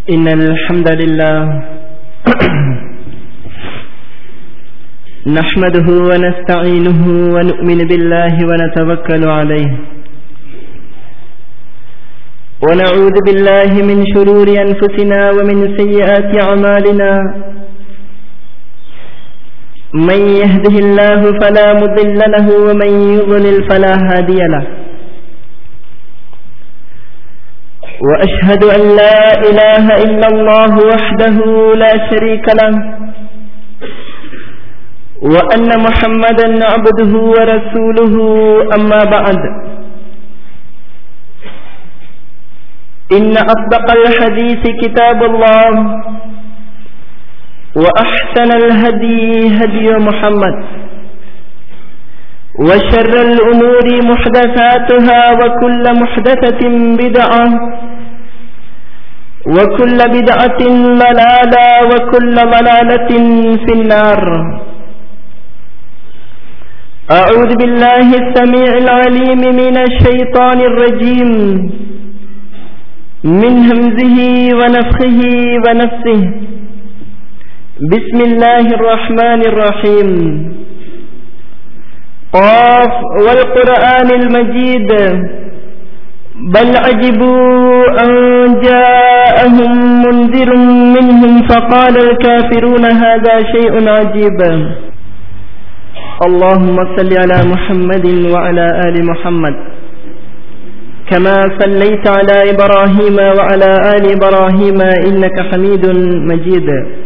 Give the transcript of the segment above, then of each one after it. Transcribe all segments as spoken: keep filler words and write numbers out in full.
إن الحمد لله نحمده ونستعينه ونؤمن بالله ونتوكل عليه ونعوذ بالله من شرور أنفسنا ومن سيئات أعمالنا من يهده الله فلا مضل له ومن يضلل فلا هادي له وأشهد أن لا إله إلا الله وحده لا شريك له وأن محمدا عبده ورسوله أما بعد إن أصدق الحديث كتاب الله وأحسن الهدي هدي محمد وشر الأمور محدثاتها وكل محدثة بدعة وكل بدعة ضلالة وكل ضلالة في النار. أعوذ بالله السميع العليم من الشيطان الرجيم من همزه ونفخه ونفسه. بسم الله الرحمن الرحيم. قاف والقرآن المجيد بل عجبوا أن جاءهم منذر منهم فقال الكافرون هذا شيء عجيب. اللهم صل على محمد وعلى آل محمد كما صليت على إبراهيم وعلى آل إبراهيم إنك حميد مجيد.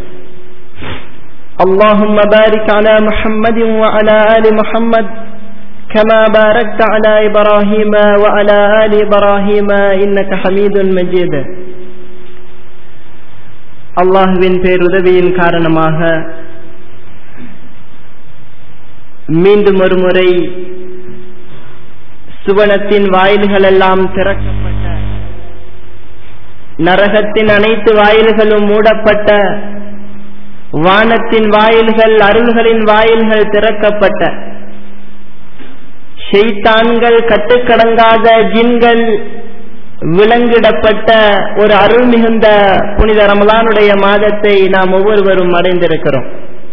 اللهم بارك على محمد وعلى آل محمد كما باركت على إبراهيم وعلى آل إبراهيم إنك حميد مجيد. அல்லாஹ்வின் பேருதவியின் காரணமாக மீண்டும் ஒரு முறை சுவனத்தின் வாயில்கள் எல்லாம் திறக்கப்பட்ட, நரகத்தின் அனைத்து வாயில்களும் மூடப்பட்ட, வானத்தின் வாயில்கள் அருள்களின் வாயில்கள் திறக்கப்பட்ட, ஷைத்தான்கள் கட்டுக்கடங்காத ஜின்கள் விலங்கிடப்பட்ட ஒரு அருள் மிகுந்த புனித ரமலானுடைய மாதத்தை நாம் ஒவ்வொருவரும் அடைந்திருக்கிறோம்.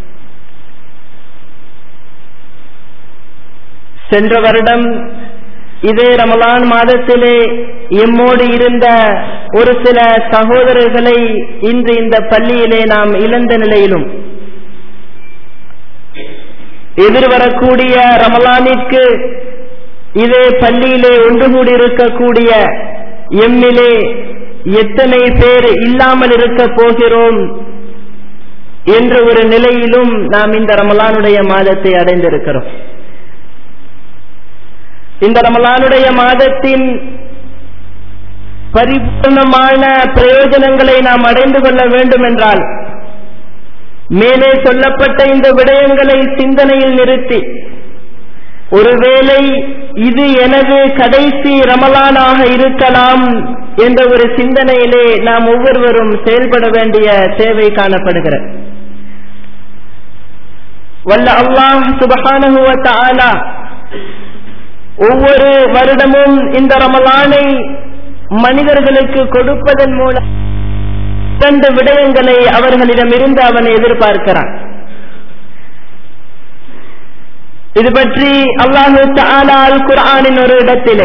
சென்ற வருடம் இதே ரமலான் மாதத்திலே எம்மோடு இருந்த ஒரு சில சகோதரர்களை இன்று இந்த பள்ளியிலே நாம் இழந்த நிலையிலும், எதிர்வரக்கூடிய ரமலானிற்கு இதே பள்ளியிலே ஒன்று கூடி இருக்கக்கூடிய எம்மிலே எத்தனை பேர் இல்லாமல் இருக்க போகிறோம் என்ற ஒரு நிலையிலும் நாம் இந்த ரமலானுடைய மாதத்தை அடைந்திருக்கிறோம். இந்த ரமலானுடைய மாதத்தின் பரிபூர்ணமான பிரயோஜனங்களை நாம் அடைந்து கொள்ள வேண்டும் என்றால் மேலே சொல்லப்பட்ட இந்த விடயங்களை சிந்தனையில் நிறுத்தி, ஒருவேளை இது எனது கடைசி ரமலானாக இருக்கலாம் என்ற ஒரு சிந்தனையிலே நாம் ஒவ்வொருவரும் செயல்பட வேண்டிய தேவை காணப்படுகிறது. வல்ல அல்லாஹ் சுப்ஹானஹு வ தஆலா ஒவ்வொரு வருடமும் இந்த ரமலானை மனிதர்களுக்கு கொடுப்பதன் மூலம் இரண்டு விடயங்களை அவர்களிடமிருந்து அவன் எதிர்பார்க்கிறான். இது பற்றி அல்லாஹு தஆலா அல் குர்ஆனின் ஒரு இடத்திலே,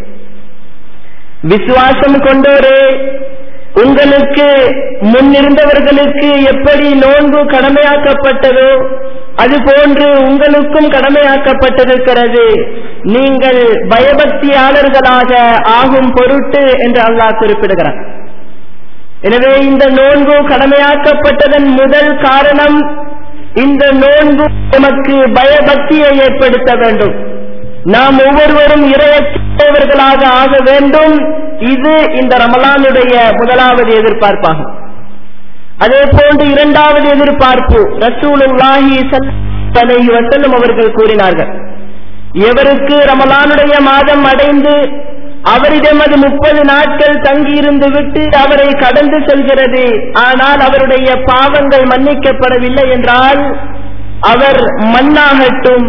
விசுவாசம் கொண்டோரே, உங்களுக்கு முன்னிருந்தவர்களுக்கு எப்படி நோன்பு கடமையாக்கப்பட்டதோ அதுபோன்று உங்களுக்கும் கடமையாக்கப்பட்டிருக்கிறது, நீங்கள் பயபக்தியாளர்களாக ஆகும் பொருட்டு என்று அல்லாஹ் குறிப்பிடுகிறார். எனவே இந்த நோன்பு கடமையாக்கப்பட்டதன் முதல் காரணம், இந்த நோன்பு நமக்கு பயபக்தியை ஏற்படுத்த வேண்டும். நாம் ஒவ்வொருவரும் இறையற்றவர்களாக ஆக வேண்டும். இது இந்த ரமலானுடைய முதலாவது எதிர்பார்ப்பாகும். அதே போன்று இரண்டாவது எதிர்பார்ப்பு, ரசூலுல்லாஹி ஸல்லல்லாஹு அலைஹி வஸல்லம் அவர்கள் கூறினார்கள், எவருக்கு ரமலானுடைய மாதம் அடைந்து அவரிடம் அது முப்பது நாட்கள் தங்கியிருந்து விட்டு அவரை கடந்து செல்கிறது, ஆனால் அவருடைய பாவங்கள் மன்னிக்கப்படவில்லை என்றால் அவர் மண்ணாகட்டும்.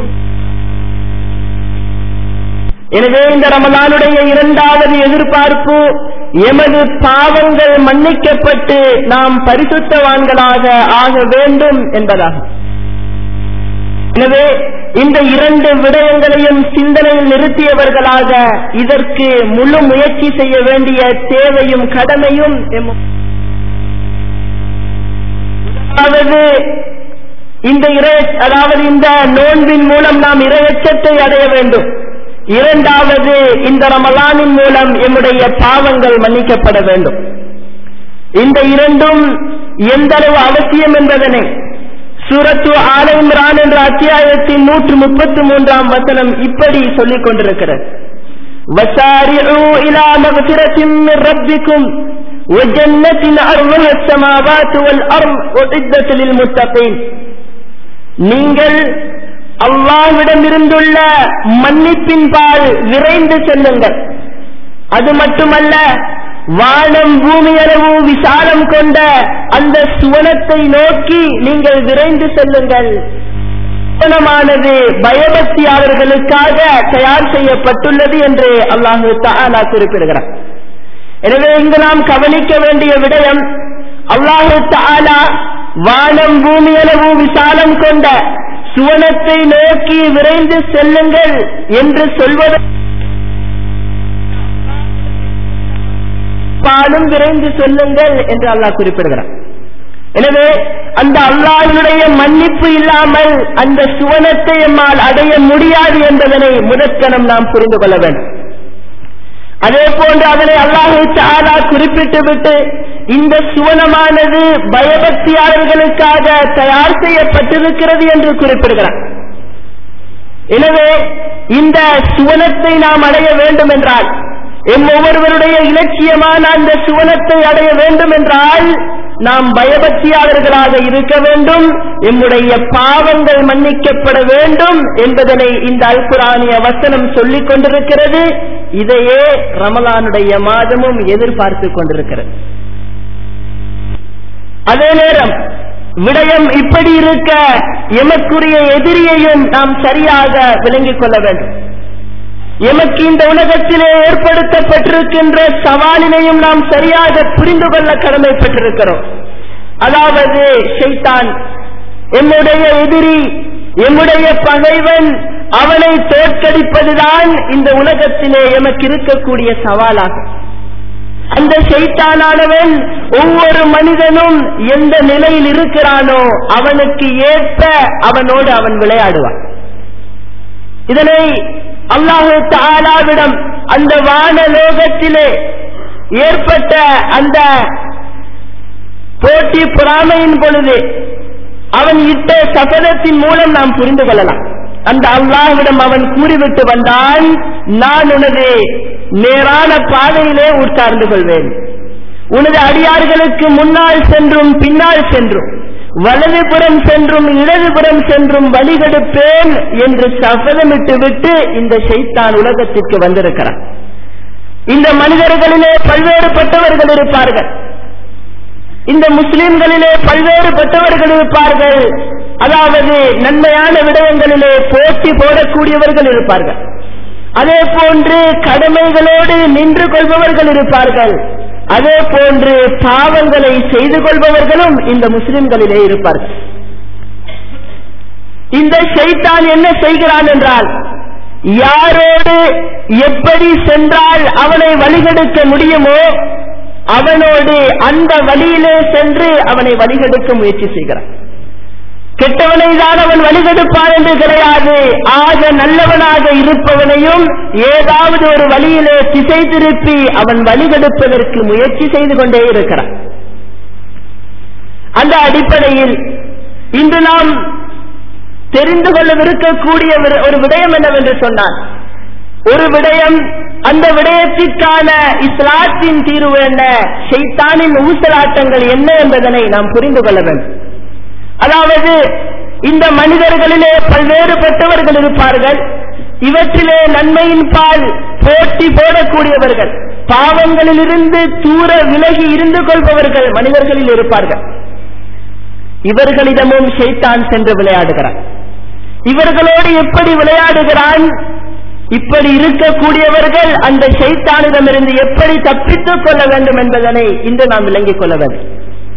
எனவே இந்த ரமலானுடைய இரண்டாவது எதிர்பார்ப்பு, எமது பாவங்கள் மன்னிக்கப்பட்டு நாம் பரிசுத்தவான்களாக ஆக வேண்டும் என்பதாகும். எனவே இந்த இரண்டு விடயங்களையும் சிந்தனையில் நிறுத்தியவர்களாக இதற்கு முழு முயற்சி செய்ய வேண்டிய தேவையும் கடமையும் அதாவது இந்த இறை அதாவது இந்த நோன்பின் மூலம் நாம் இறையச்சத்தை அடைய வேண்டும். இரண்டாவது இந்த ரமலானின் மூலம் எம்முடைய பாவங்கள் மன்னிக்கப்பட வேண்டும். இந்த இரண்டும் எந்த அளவு அவசியம் என்பதனை சூரத்து ஆல இம்ரான் என்ற அத்தியாயத்தின் நூற்று முப்பத்தி மூன்றாம் வசனம் இப்படி சொல்லிக் கொண்டிருக்கிறது. வசாரிஉ இலா மக்ஃபிரத்தின் மின் ரப்பிக்கும் வஜன்னத்தின் அர்துஹா ஸமாவாத்து வல் அர்து உஇத்தத் லில் முத்தகீன். நீங்கள் அல்லாஹ்விடமிருந்துள்ள மன்னிப்பின் பால் விரைந்து செல்லுங்கள். அது மட்டுமல்ல, வானம் பூமி அளவு விசாலம் கொண்ட அந்த சுவனத்தை நோக்கி நீங்கள் விரைந்து செல்லுங்கள். சுவனமானது பயபக்தியாளர்களுக்காக தயார் செய்யப்பட்டுள்ளது என்று அல்லாஹு தஆலா குறிப்பிடுகிறார். எனவே இங்கு நாம் கவனிக்க வேண்டிய விடயம், அல்லாஹு தஆலா வானம் பூமி அளவு விசாலம் கொண்ட சுவனத்தை நோக்கி விரைந்து செல்லுங்கள் என்று சொல்வது பாலும் விரைந்து சொல்லுங்கள் என்று அல்லாஹ் குறிப்பிடுகிறார். எனவே அந்த அல்லாஹ்வுடைய மன்னிப்பு இல்லாமல் அந்த சுவனத்தை நம்மால் அடைய முடியாது என்பதனை முதற்கணம் நாம் புரிந்து கொள்ள வேண்டும். அதே போன்று அதனை அல்லாஹ் தஆலா குறிப்பிட்டு விட்டு இந்த சுவனமானது பயபக்தியாளர்களுக்காக தயார் செய்யப்பட்டிருக்கிறது என்று குறிப்பிடுகிறார். எனவே இந்த சுவனத்தை நாம் அடைய வேண்டும் என்றால், எம் ஒவ்வொருவருடைய இலட்சியமான அந்த சுவனத்தை அடைய வேண்டும் என்றால் நாம் பயபக்தியாளர்களாக இருக்க வேண்டும், எம்முடைய பாவங்கள் மன்னிக்கப்பட வேண்டும் என்பதனை இந்த அல் குர்ஆனிய வசனம் சொல்லிக் கொண்டிருக்கிறது. இதையே ரமலானுடைய மாதமும் எதிர்பார்த்து கொண்டிருக்கிறது. அதே நேரம் விடயம் இப்படி இருக்க எமக்குரிய எதிரியையும் நாம் சரியாக விளங்கிக் கொள்ள வேண்டும். எமக்கு இந்த உலகத்திலே ஏற்படுத்தப்பட்டிருக்கின்ற சவாலினையும் நாம் சரியாக புரிந்து கொள்ள கடமைப்பட்டிருக்கிறோம். அதாவது ஷைத்தான் எம்முடைய எதிரி, எம்முடைய பகைவன், அவனை தோற்கடிப்பதுதான் இந்த உலகத்திலே எமக்கு இருக்கக்கூடிய சவாலாகும். அந்த ஷைத்தானானவன் ஒவ்வொரு மனிதனும் எந்த நிலையில் இருக்கிறானோ அவனுக்கு ஏற்ப அவனோடு அவன் விளையாடுவான். இதனை அல்லாஹு தஆலாவிடம் அந்த வானலோகத்திலே ஏற்பட்ட அந்த போட்டி பொறாமையின் பொழுது அவன் இட்ட சபதத்தின் மூலம் நாம் புரிந்து கொள்ளலாம். அந்த அல்லாஹ்விடம் அவன் கூறிவிட்டு வந்தான், நான் உனது நேரான பாதையிலே உட்கார்ந்து கொள்வேன், உனது அடியார்களுக்கு முன்னால் சென்றும் பின்னால் சென்றும் வலதுபுறம் சென்றும் இடதுபுறம் சென்றும் வழிகெடுப்பேன் என்று சபதமிட்டு விட்டு இந்த ஷைத்தான் உலகத்திற்கு வந்திருக்கிறான். இந்த மனிதர்களிலே பல்வேறுபட்டவர்கள் இருப்பார்கள், இந்த முஸ்லிம்களிலே பல்வேறுபட்டவர்கள் இருப்பார்கள். அதாவது நன்மையான விடயங்களிலே போட்டி போடக்கூடியவர்கள் இருப்பார்கள். அதே போன்று கடமைகளோடு நின்று கொள்பவர்கள் இருப்பார்கள். அதே போன்று பாவங்களை செய்து கொள்பவர்களும் இந்த முஸ்லிம்களிலே இருப்பார்கள். இந்த ஷைத்தான் என்ன செய்கிறான் என்றால், யாரோடு எப்படி சென்றால் அவனை வழிகெடுக்க முடியுமோ அவனோடு அந்த வழியிலே சென்று அவனை வழிகெடுக்க முயற்சி செய்கிறான். கெட்டவனை தான் அவன் வழிகெடுப்பான் என்று கிடையாது, ஆக நல்லவனாக இருப்பவனையும் ஏதாவது ஒரு வழியிலே திசை திருப்பி அவன் வழிகெடுப்பதற்கு முயற்சி செய்து கொண்டே இருக்கிறான். அந்த அடிப்படையில் இன்று நாம் தெரிந்து கொள்ளவிருக்கக்கூடிய ஒரு விடயம் என்னவென்று சொன்னான், ஒரு விடயம், அந்த விடயத்திற்கான இஸ்லாத்தின் தீர்வு என்ன, ஷைத்தானின் ஊசலாட்டங்கள் என்ன என்பதனை நாம் புரிந்து கொள்ள வேண்டும். அதாவது இந்த மனிதர்களிலே பல்வேறுபட்டவர்கள் இருப்பார்கள். இவற்றிலே நன்மையின் பால் போட்டி போடக்கூடியவர்கள், பாவங்களில் இருந்து தூர விலகி இருந்து கொள்பவர்கள் மனிதர்களில் இருப்பார்கள். இவர்களிடமும் ஷைத்தான் சென்று விளையாடுகிறான். இவர்களோடு எப்படி விளையாடுகிறான், இப்படி இருக்கக்கூடியவர்கள் அந்த ஷைத்தானிடமிருந்து எப்படி தப்பித்துக் கொள்ள வேண்டும் என்பதனை இன்று நாம் விளங்கிக் கொள்ள வேண்டும்.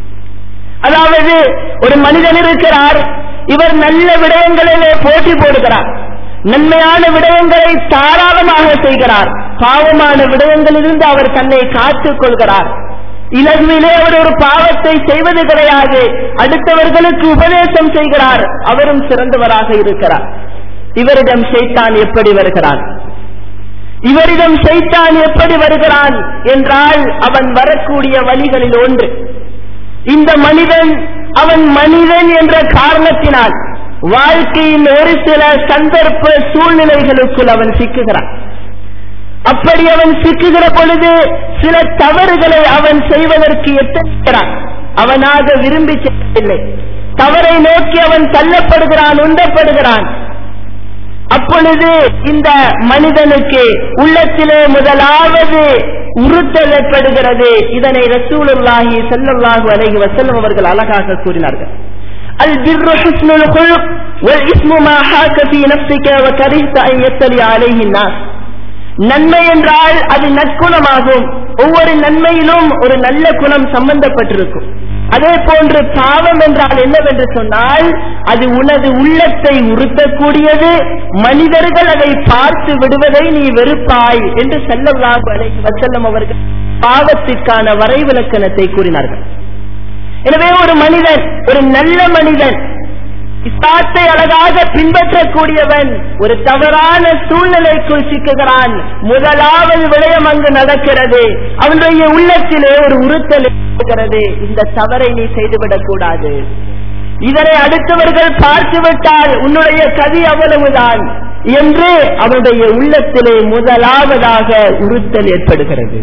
அதாவது ஒரு மனிதன் இருக்கிறார், இவர் நல்ல விடயங்களிலே போட்டி போடுகிறார், நன்மையான விடயங்களை தாராளமாக செய்கிறார், பாவமான விடயங்களிலிருந்து அவர் தன்னை காத்துக் கொள்கிறார். இலகுவிலே அவர் ஒரு பாவத்தை செய்வது கிடையாது, அடுத்தவர்களுக்கு உபதேசம் செய்கிறார், அவரும் சிறந்தவராக இருக்கிறார். இவரிடம் ஷைத்தான் எப்படி வருகிறான்? இவரிடம் ஷைத்தான் எப்படி வருகிறான் என்றால் அவன் வரக்கூடிய வழிகளில் ஒன்று, இந்த மனிதன் அவன் மனிதன் என்ற காரணத்தினால் வாழ்க்கையின் ஒரு சில சந்தர்ப்ப சூழ்நிலைகளுக்குள் அவன் சிக்குகிறான். அப்படி அவன் சிக்குகிற பொழுது சில தவறுகளை அவன் செய்வதற்கு எட்டுகிறான். அவனாக விரும்பி செய்யவில்லை, தவறை நோக்கி அவன் தள்ளப்படுகிறான், உண்டப்படுகிறான். அப்பொழுது இந்த மனிதனுக்கு உள்ளத்திலே முதலாவது உறுத்தல் ஏற்படுகிறது. இதனை ரசூலுல்லாஹி ஸல்லல்லாஹு அலைஹி வஸல்லம் அவர்கள் அழகாக கூறினார்கள். அல் பிர்ரு ஹுஸ்னுல் குல்க் வல் இஸ்மு மா ஹாக ஃபீ நஃப்ஸிக வ கரிஹ்த அன் யத்தலி அலைஹி நாஸ். நன்மை என்றால் அது நற்குணமாகும். ஒவ்வொரு நன்மையிலும் ஒரு நல்ல குணம் சம்பந்தப்பட்டிருக்கும். அதே போன்று பாவம் என்றால் என்னவென்று சொன்னால் அது உனது உள்ளத்தை உறுத்தக்கூடியது, மனிதர்கள் அதை பார்த்து விடுவதை நீ வெறுப்பாய் என்று ஸல்லல்லாஹு அலைஹி வஸல்லம் அவர்கள் பாவத்திற்கான வரைவிலக்கணத்தை கூறினார்கள். எனவே ஒரு மனிதன், ஒரு நல்ல மனிதன், இஸ்லாத்தை அழகாக பின்பற்றக்கூடியவன் ஒரு தவறான சூழ்நிலைக்குள் சிக்குகிறான். முதலாவது விடயம் அங்கு நடக்கிறது, அவனுடைய உள்ளத்திலே ஒரு உறுத்தல் இருக்கிறது, இந்த தவறை நீ செய்துவிடக் கூடாது, இதனை அடுத்தவர்கள் பார்த்துவிட்டால் உன்னுடைய கதி அவ்வளவுதான் என்று அவனுடைய உள்ளத்திலே முதலாவதாக உறுத்தல் ஏற்படுகிறது.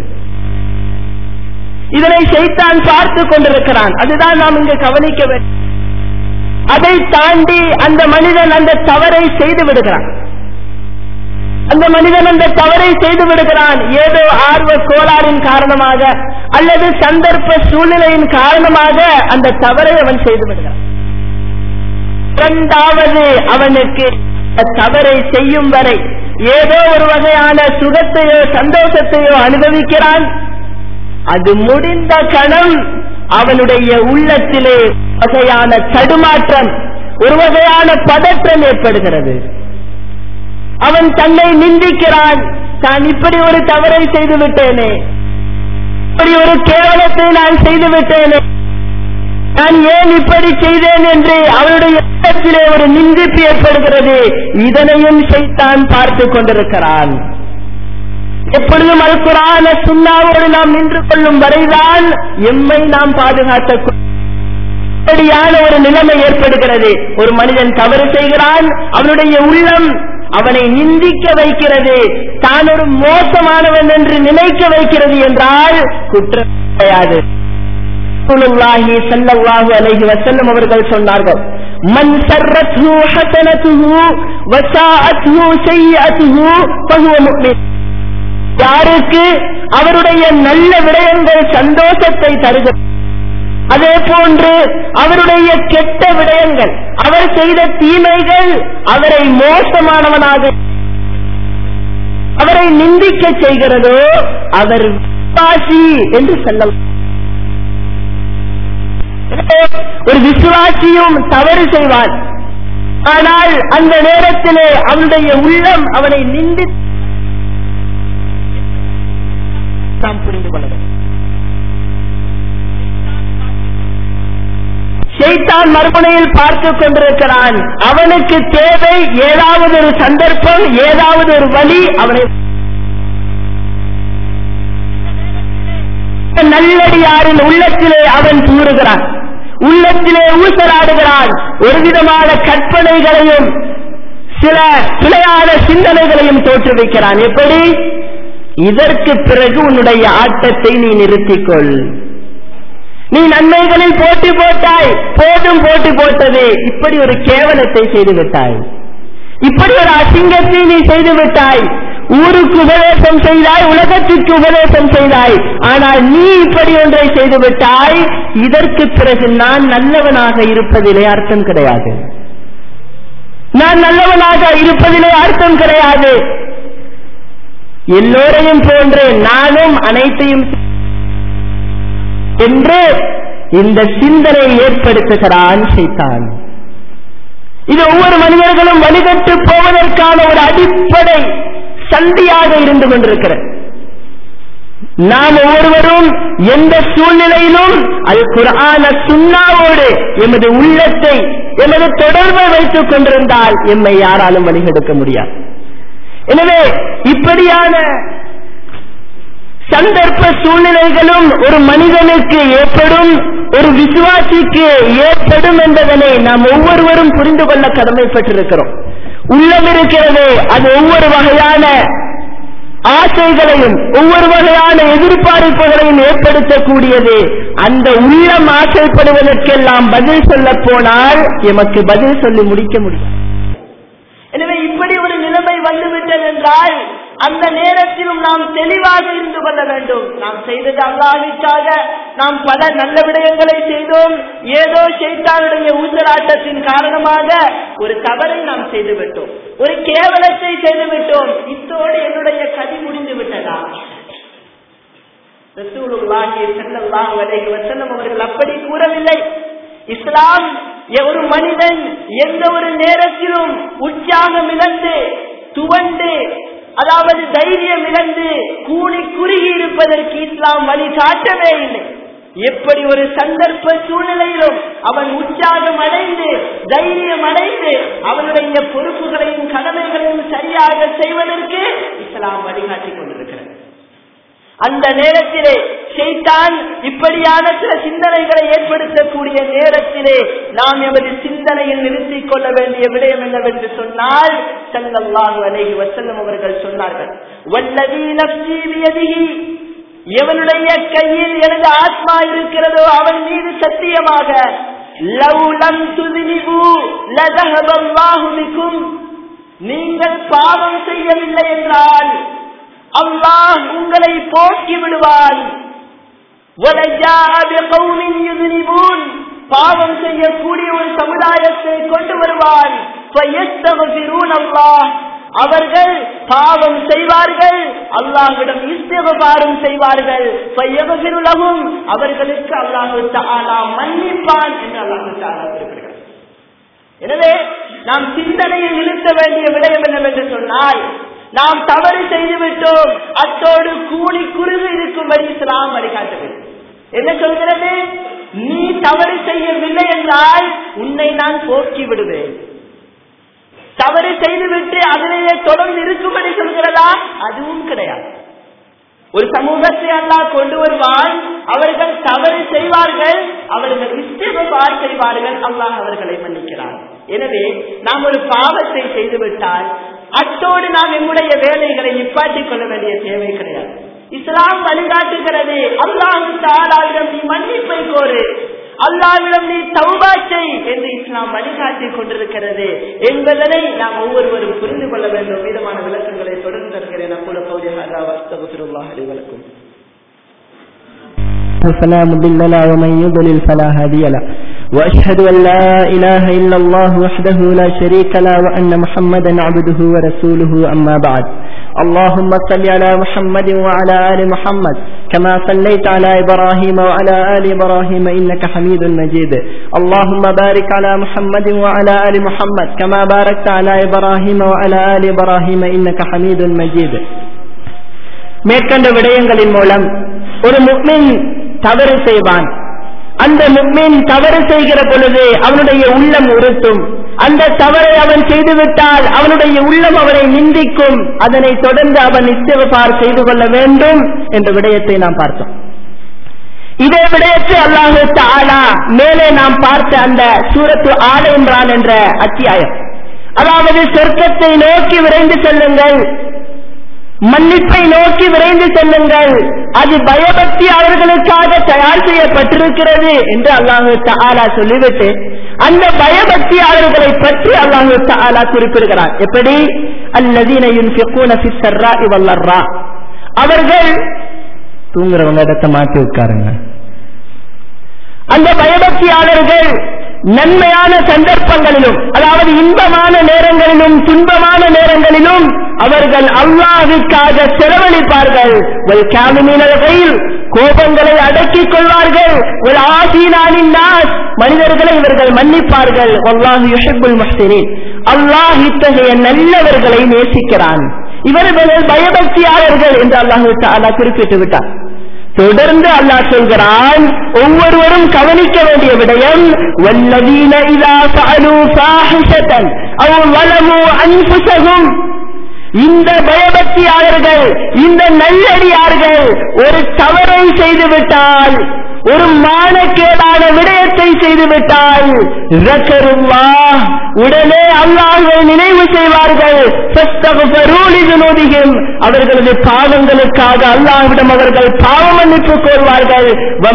இதனை ஷைத்தான் பார்த்து கொண்டிருக்கிறான். அதுதான் நாம் இங்கு கவனிக்க வேண்டும். அதை தாண்டி அந்த மனிதன் அந்த தவறை செய்து விடுகிறான். அந்த மனிதன் அந்த தவறை செய்து விடுகிறான் ஏதோ ஆர்வ கோளாறின் காரணமாக அல்லது சந்தர்ப்ப சூழ்நிலையின் காரணமாக அந்த தவறை அவன் செய்து விடுகிறான். இரண்டாவது, அவனுக்கு தவறை செய்யும் வரை ஏதோ ஒரு வகையான சுகத்தையோ சந்தோஷத்தையோ அனுபவிக்கிறான். அது முடிந்த கணம் அவனுடைய உள்ளத்திலே வகையான தடுமாற்றம், ஒரு வகையான பதற்றம் ஏற்படுகிறது. அவன் தன்னை நிந்திக்கிறான், தான் இப்படி ஒரு தவறை செய்து விட்டேனே, இப்படி ஒரு கேவலத்தை நான் செய்து விட்டேனே, நான் ஏன் இப்படி செய்தேன் என்று அவனுடைய உள்ளத்திலே ஒரு நிந்திப்பு ஏற்படுகிறது. இதனையும் ஷைத்தான் பார்த்து கொண்டிருக்கிறான். எப்பொழுதும் அல் குர்ஆன் சுன்னாவோடு நாம் நின்று கொள்ளும் வரைதான் எம்மை நாம் பாதுகாத்த அப்படியான ஒரு நிலைமை ஏற்படுகிறது. ஒரு மனிதன் தவறு செய்கிறான், அவனுடைய உள்ளம் அவனை நிந்திக்க வைக்கிறது, தான் ஒரு மோசமானவன் என்று நினைக்க வைக்கிறது என்றால் குற்றம் கிடையாது. ரசூலுல்லாஹி ஸல்லல்லாஹு அலைஹி வஸல்லம் அவர்கள் சொன்னார்கள், மன் சர்ரத்ஹு ஹஸனத்துஹு வ ஸாஅத்ஹு ஸய்யிஅத்துஹு ஃபஹுவ முஃமின். யாருக்கு அவருடைய நல்ல விடயங்கள் சந்தோஷத்தை தருகிறது, அதே போன்று அவருடைய கெட்ட விடயங்கள், அவர் செய்த தீமைகள் அவரை மோசமானவனாக, அவரை நிந்திக்க செய்கிறதோ அவர் விசுவாசி என்று சொல்லலாம். ஒரு விசுவாசியும் தவறு செய்வான், ஆனால் அந்த நேரத்திலே அவனுடைய உள்ளம் அவனை நிந்தி நாம் புரிந்து கொள்ள வேண்டும். ஷைத்தான் மறுமுனையில் பார்த்துக் கொண்டிருக்கிறான். அவனுக்கு தேவை ஏதாவது ஒரு சந்தர்ப்பம், ஏதாவது ஒரு வழி. அவனை நல்லடியாரின் உள்ளத்திலே அவன் கூறுகிறான், உள்ளத்திலே ஊசலாடுகிறான். ஒரு விதமான கற்பனைகளையும் சில பிழையான சிந்தனைகளையும் தோற்றுவிக்கிறான். எப்படி? இதற்கு பிறகு உன்னுடைய ஆட்டத்தை நீ நிறுத்திக்கொள், நீ நன்மைகளில் போட்டி போட்டாய், போதும் போட்டி போட்டது, இப்படி ஒரு கேவலத்தை செய்து விட்டாய், இப்படி ஒரு அசிங்கத்தை நீ செய்து விட்டாய், ஊருக்கு உபதேசம் செய்தாய், உலகத்திற்கு உபதேசம் செய்தாய், ஆனால் நீ இப்படி ஒன்றை செய்து விட்டாய், இதற்கு பிறகு நான் நல்லவனாக இருப்பதிலே அர்த்தம் கிடையாது, நான் நல்லவனாக இருப்பதிலே அர்த்தம் கிடையாது. எல்லோரையும் போன்று நானும் அனைத்தையும் என்று இந்த சிந்தனை ஏற்படுத்துகிறான் ஷைத்தான். இது ஒவ்வொரு மனிதர்களும் வழிகட்டு போவதற்கான ஒரு அடிப்படை சந்தியாக இருந்து கொண்டிருக்கிறது. நாம் ஒவ்வொருவரும் எந்த சூழ்நிலையிலும் அது குர்ஆன் சுன்னாவோடு எமது உள்ளத்தை எமது தொடர்பை வைத்துக் கொண்டிருந்தால் எம்மை யாராலும் வழிகெடுக்க முடியாது. எனவே இப்படியான சந்தர்ப்ப சூழ்நிலைகளும் ஒரு மனிதனுக்கு ஏற்படும், ஒரு விசுவாசிக்கு ஏற்படும் என்பதனை நாம் ஒவ்வொருவரும் புரிந்து கொள்ள கடமைப்பட்டிருக்கிறோம். உள்ளம் இருக்கிறது, அது ஒவ்வொரு வகையான ஆசைகளையும் ஒவ்வொரு வகையான எதிர்பார்ப்புகளையும் ஏற்படுத்தக்கூடியது. அந்த உள்ளம் ஆசைப்படுவதற்கெல்லாம் பதில் சொல்ல போனால் எமக்கு பதில் சொல்லி முடிக்க முடியும். எனவே இப்படி ஒரு நிலைமை வந்துவிட்டது என்றால் அந்த நேரத்திலும் நாம் தெளிவாக இருந்து கொள்ள வேண்டும். நாம் செய்தது அல்லாஹ்வுக்காக, நாம் பல நல்ல விடயங்களை செய்தோம், ஏதோ ஷைத்தானுடைய ஊசலாட்டத்தின் காரணமாக ஒரு தவறை நாம் செய்துவிட்டோம், ஒரு கேவலத்தை செய்துவிட்டோம், இத்தோடு என்னுடைய கதி முடிந்து விட்டதா? ரசூலுல்லாஹி ஸல்லல்லாஹு அலைஹி வஸல்லம் அவர்கள் அப்படி கூறவில்லை. இஸ்லாம் ஒரு மனிதன் எந்த ஒரு நேரத்திலும் உற்சாகம் இழந்து துவண்டு, அதாவது தைரியம் இழந்து கூணி குறுகி இருப்பதற்கு இஸ்லாம் வழி காட்டவே இல்லை. எப்படி ஒரு சந்தர்ப்ப சூழ்நிலையிலும் அவன் உற்சாகம் அடைந்து தைரியம் அடைந்து அவனுடைய பொறுப்புகளையும் கடமைகளையும் சரியாக செய்வதற்கு இஸ்லாம் வழிகாட்டிக் கொண்டிருக்கிறது. அந்த நேரத்திலே ஷைத்தான் இப்படியான சில சிந்தனைகளை ஏற்படுத்தக்கூடிய நேரத்திலே நாம் எமது சிந்தனையில் நிறுத்திக் கொள்ள வேண்டிய விடயம் என்னவென்று சொன்னால், ஸல்லல்லாஹு அலைஹி வஸல்லம் அவர்கள் சொன்னார்கள், வல்லதீ நஃப்ஸீ பியதிஹி, எவனுடைய கையில் எனது ஆத்மா இருக்கிறதோ அவன் மீது சத்தியமாக, லவ் லம் துذنبு லذهبல்லாஹு பிக்கும், நீங்கள் பாவம் செய்யவில்லை என்றால் அல்லாஹ் உங்களை போக்கி விடுவான். பாவம் செய்யக்கூடிய ஒரு சமுதாயத்தை கொண்டு வருவான். அவர்கள் பாவம் செய்வார்கள், அல்லாஹ்விடம் இஸ்திக்பாரும் செய்வார்கள். அவர்களுக்கு அல்லாஹ் தஆலா மன்னிப்பான் என்று அல்லாஹ் தஆலா குறிப்பிடுகிறார். எனவே நாம் சிந்தனையில் நிறுத்த வேண்டிய விடயம் என்னவென்று சொன்னால், நாம் தவறு செய்துவிட்டோம், அத்தோடு கூலி குறுகு இருக்கும்படி இஸ்லாம் வழிகாட்டுகிறது. என்ன சொல்கிறது? நீ தவறு செய்யவில்லை என்றால் உன்னை நான் போக்கி விடுவேன். தவறு செய்துவிட்டு அதிலேயே தொடர்ந்து இருக்கும்படி சொல்கிறதா? அதுவும் கிடையாது. ஒரு சமூகத்தை அல்லாஹ் கொண்டு வருவான், அவர்கள் தவறு செய்வார்கள், அவர்கள் இஸ்திக்பார் செய்வார்கள், அல்லாஹ் அவர்களை மன்னிக்கிறார். எனவே நாம் ஒரு பாவத்தை செய்துவிட்டால் அத்தோடு நாம் நம்முடைய வேலைகளை நிப்பாட்டிக் கொள்ள வேண்டிய தேவை கிடையாது. இஸ்லாம் வழிகாட்டுகிறது, அல்லாஹ் தஆலாவிடம் நீ மன்னிப்பை கோரு, அல்லாஹ்விடம் நீ தௌபா செய் என்று இஸ்லாம் வழிகாட்டிக் கொண்டிருக்கிறது என்பதனை நாம் ஒவ்வொருவரும் புரிந்து கொள்ள வேண்டும். விதமான விளக்கங்களை தொடர்ந்து தருகிறேன். அக்கூல கௌலி ஹாதா வஸ்தக்ஃபிருல்லாஹ் லி வலக்கும். فلا مضل له ومن يضلل فلا هادي له وأشهد أن لا إله إلا الله وحده لا شريك له وأن محمدا عبده ورسوله أما بعد. اللهم صل على محمد وعلى آل محمد كما صليت على إبراهيم وعلى آل إبراهيم إنك حميد مجيد. اللهم بارك على محمد وعلى آل محمد كما باركت على إبراهيم وعلى آل إبراهيم إنك حميد مجيد. மேற்கண்ட விடயங்களின் மூலம் ஒரு முஃமின் தவறு செய்வான். அந்த முஃமின் தவறு செய்கிற பொழுது அவனுடைய உள்ளம் உறுத்தும். அந்த தவறை அவன் செய்துவிட்டால் அவனுடைய உள்ளம் அவனை நிந்திக்கும். அதனை தொடர்ந்து அவன் இஸ்திக்பார் செய்து கொள்ள வேண்டும் என்ற விடயத்தை நாம் பார்த்தோம். இதே விடயத்தை அல்லாஹ் தஆலா மேலே நாம் பார்த்த அந்த சூரத்து ஆல இம்ரான் என்ற அத்தியாயம், அதாவது சொர்க்கத்தை நோக்கி விரைந்து செல்லுங்கள், மன்னிப்பை நோக்கி விரைந்து செல்லுங்கள், அது பயபக்தியாளர்களுக்காக தயார் செய்யப்பட்டிருக்கிறது என்று அல்லாஹ் தஆலா சொல்லிவிட்டு அந்த பயபக்தியாளர்களை பற்றி அல்லாஹ் தஆலா குறிப்பிடுகிறார். எப்படி? அல்லதீன யுன்ஃபிகூன ஃபிஸ் ஸர்ராஇ வல் ضرா, அவர்கள் தூங்குறவங்க இடத்தை மாற்றி உட்காருங்க. அந்த பயபக்தியாளர்கள் நன்மையான சந்தர்ப்பங்களிலும், அதாவது இன்பமான நேரங்களிலும் துன்பமான நேரங்களிலும் அவர்கள் அல்லாஹ்வுக்காக செலவழிப்பார்கள். கோபங்களை அடக்கிக் கொள்வார்கள். மனிதர்களை இவர்கள் மன்னிப்பார்கள். வல்லாஹு யுஹிப்புல் முஹ்சினீன். அல்லாஹ் இத்தகைய நல்லவர்களை நேசிக்கிறான். இவர்கள் பயபக்தியாளர்கள் என்று அல்லாஹ் தஆலா குறிப்பிட்டு விட்டார். தொடர்ந்து அல்லாஹ் சொல்கிறான், ஒவ்வொருவரும் கவனிக்க வேண்டிய விடயம், வல்லதீன இதா ஃபஅலூ ஃபாஹிஷதன் அவ் ஸலமூ அன்ஃபுஸஹும். இந்த பயபக்தியாளர்கள், இந்த நல்லடியார்கள் ஒரு தவறை செய்துவிட்டால், ஒரு மானக்கேடான விடயத்தை செய்துவிட்டால், உடனே அல்லாஹ்வை நினைவு செய்வார்கள். அவர்களது பாவங்களுக்காக அல்லாஹ்விடம் அவர்கள் பாவ மன்னிப்பு கோருவார்கள்.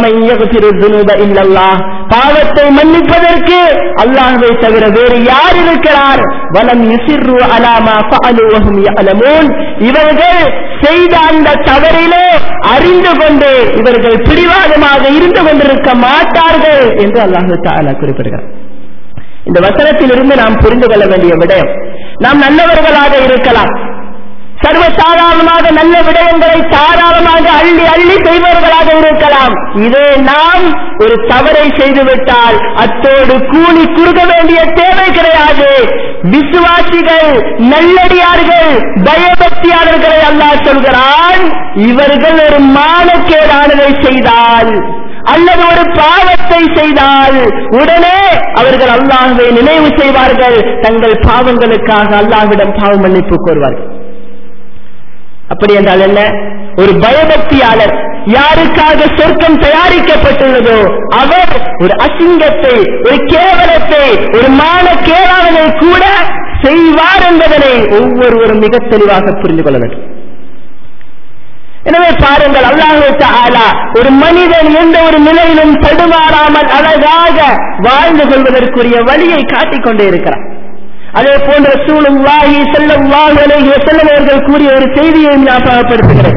பாவத்தை மன்னிப்பதற்கு அல்லாஹ்வை தவிர வேறு யார் இருக்கிறார்? வலம் யுஸிர்ரு அலா மா ஃபஅலு வஹும் யஅலமூன். இவர்கள் செய்த அந்த தவறிலே அறிந்து கொண்டு இவர்கள் பிடிவாதமாக இருந்து கொண்டிருக்க மாட்டார்கள் என்று அல்லாஹ் தஆலா குறிப்பிடுகிறார். இந்த வசனத்தில் இருந்து நாம் புரிந்து கொள்ள வேண்டிய விடயம், நாம் நல்லவர்களாக இருக்கலாம், சர்வ சாதாரணமாக நல்ல விடயங்களை தாராளமாக அள்ளி அள்ளி செய்பவர்களாக இருக்கலாம். இதே நாம் ஒரு தவறை செய்துவிட்டால் அத்தோடு கூலி குறுக வேண்டிய தேவை கிடையாது. விசுவாசிகள், நல்லடியார்கள், பயபக்தியாளர்களை அல்லாஹ் சொல்கிறான், இவர்கள் ஒரு மானக்கேடானதை செய்தால் அல்லது ஒரு பாவத்தை செய்தால் உடனே அவர்கள் அல்லாஹ்வை நினைவு செய்வார்கள். தங்கள் பாவங்களுக்காக அல்லாஹ்விடம் பாவ மன்னிப்பு கோருவார்கள். அப்படி என்றால் என்ன? ஒரு பயபக்தியாளர் யாருக்காக சொர்க்கம் தயாரிக்கப்பட்டுள்ளதோ அவர் ஒரு அசிங்கத்தை, ஒரு கேவலத்தை, ஒரு மான கேளானதை கூட செய்வார் என்பதனை ஒவ்வொருவரும் மிக தெளிவாக புரிந்து கொள்ள வேண்டும். எனவே பாருங்கள், அல்லாஹ் தஆலா ஒரு மனிதன் எந்த ஒரு நிலையிலும் தடுமாறாமல் அழகாக வாழ்ந்து கொள்வதற்குரிய வழியை காட்டிக் கொண்டே இருக்கிறார். அதே போன்ற ரசூலுல்லாஹி ஸல்லல்லாஹு அலைஹி வஸல்லம் அவர்கள் கூறிய ஒரு செய்தியை ஞாபகப்படுத்துகிறேன்.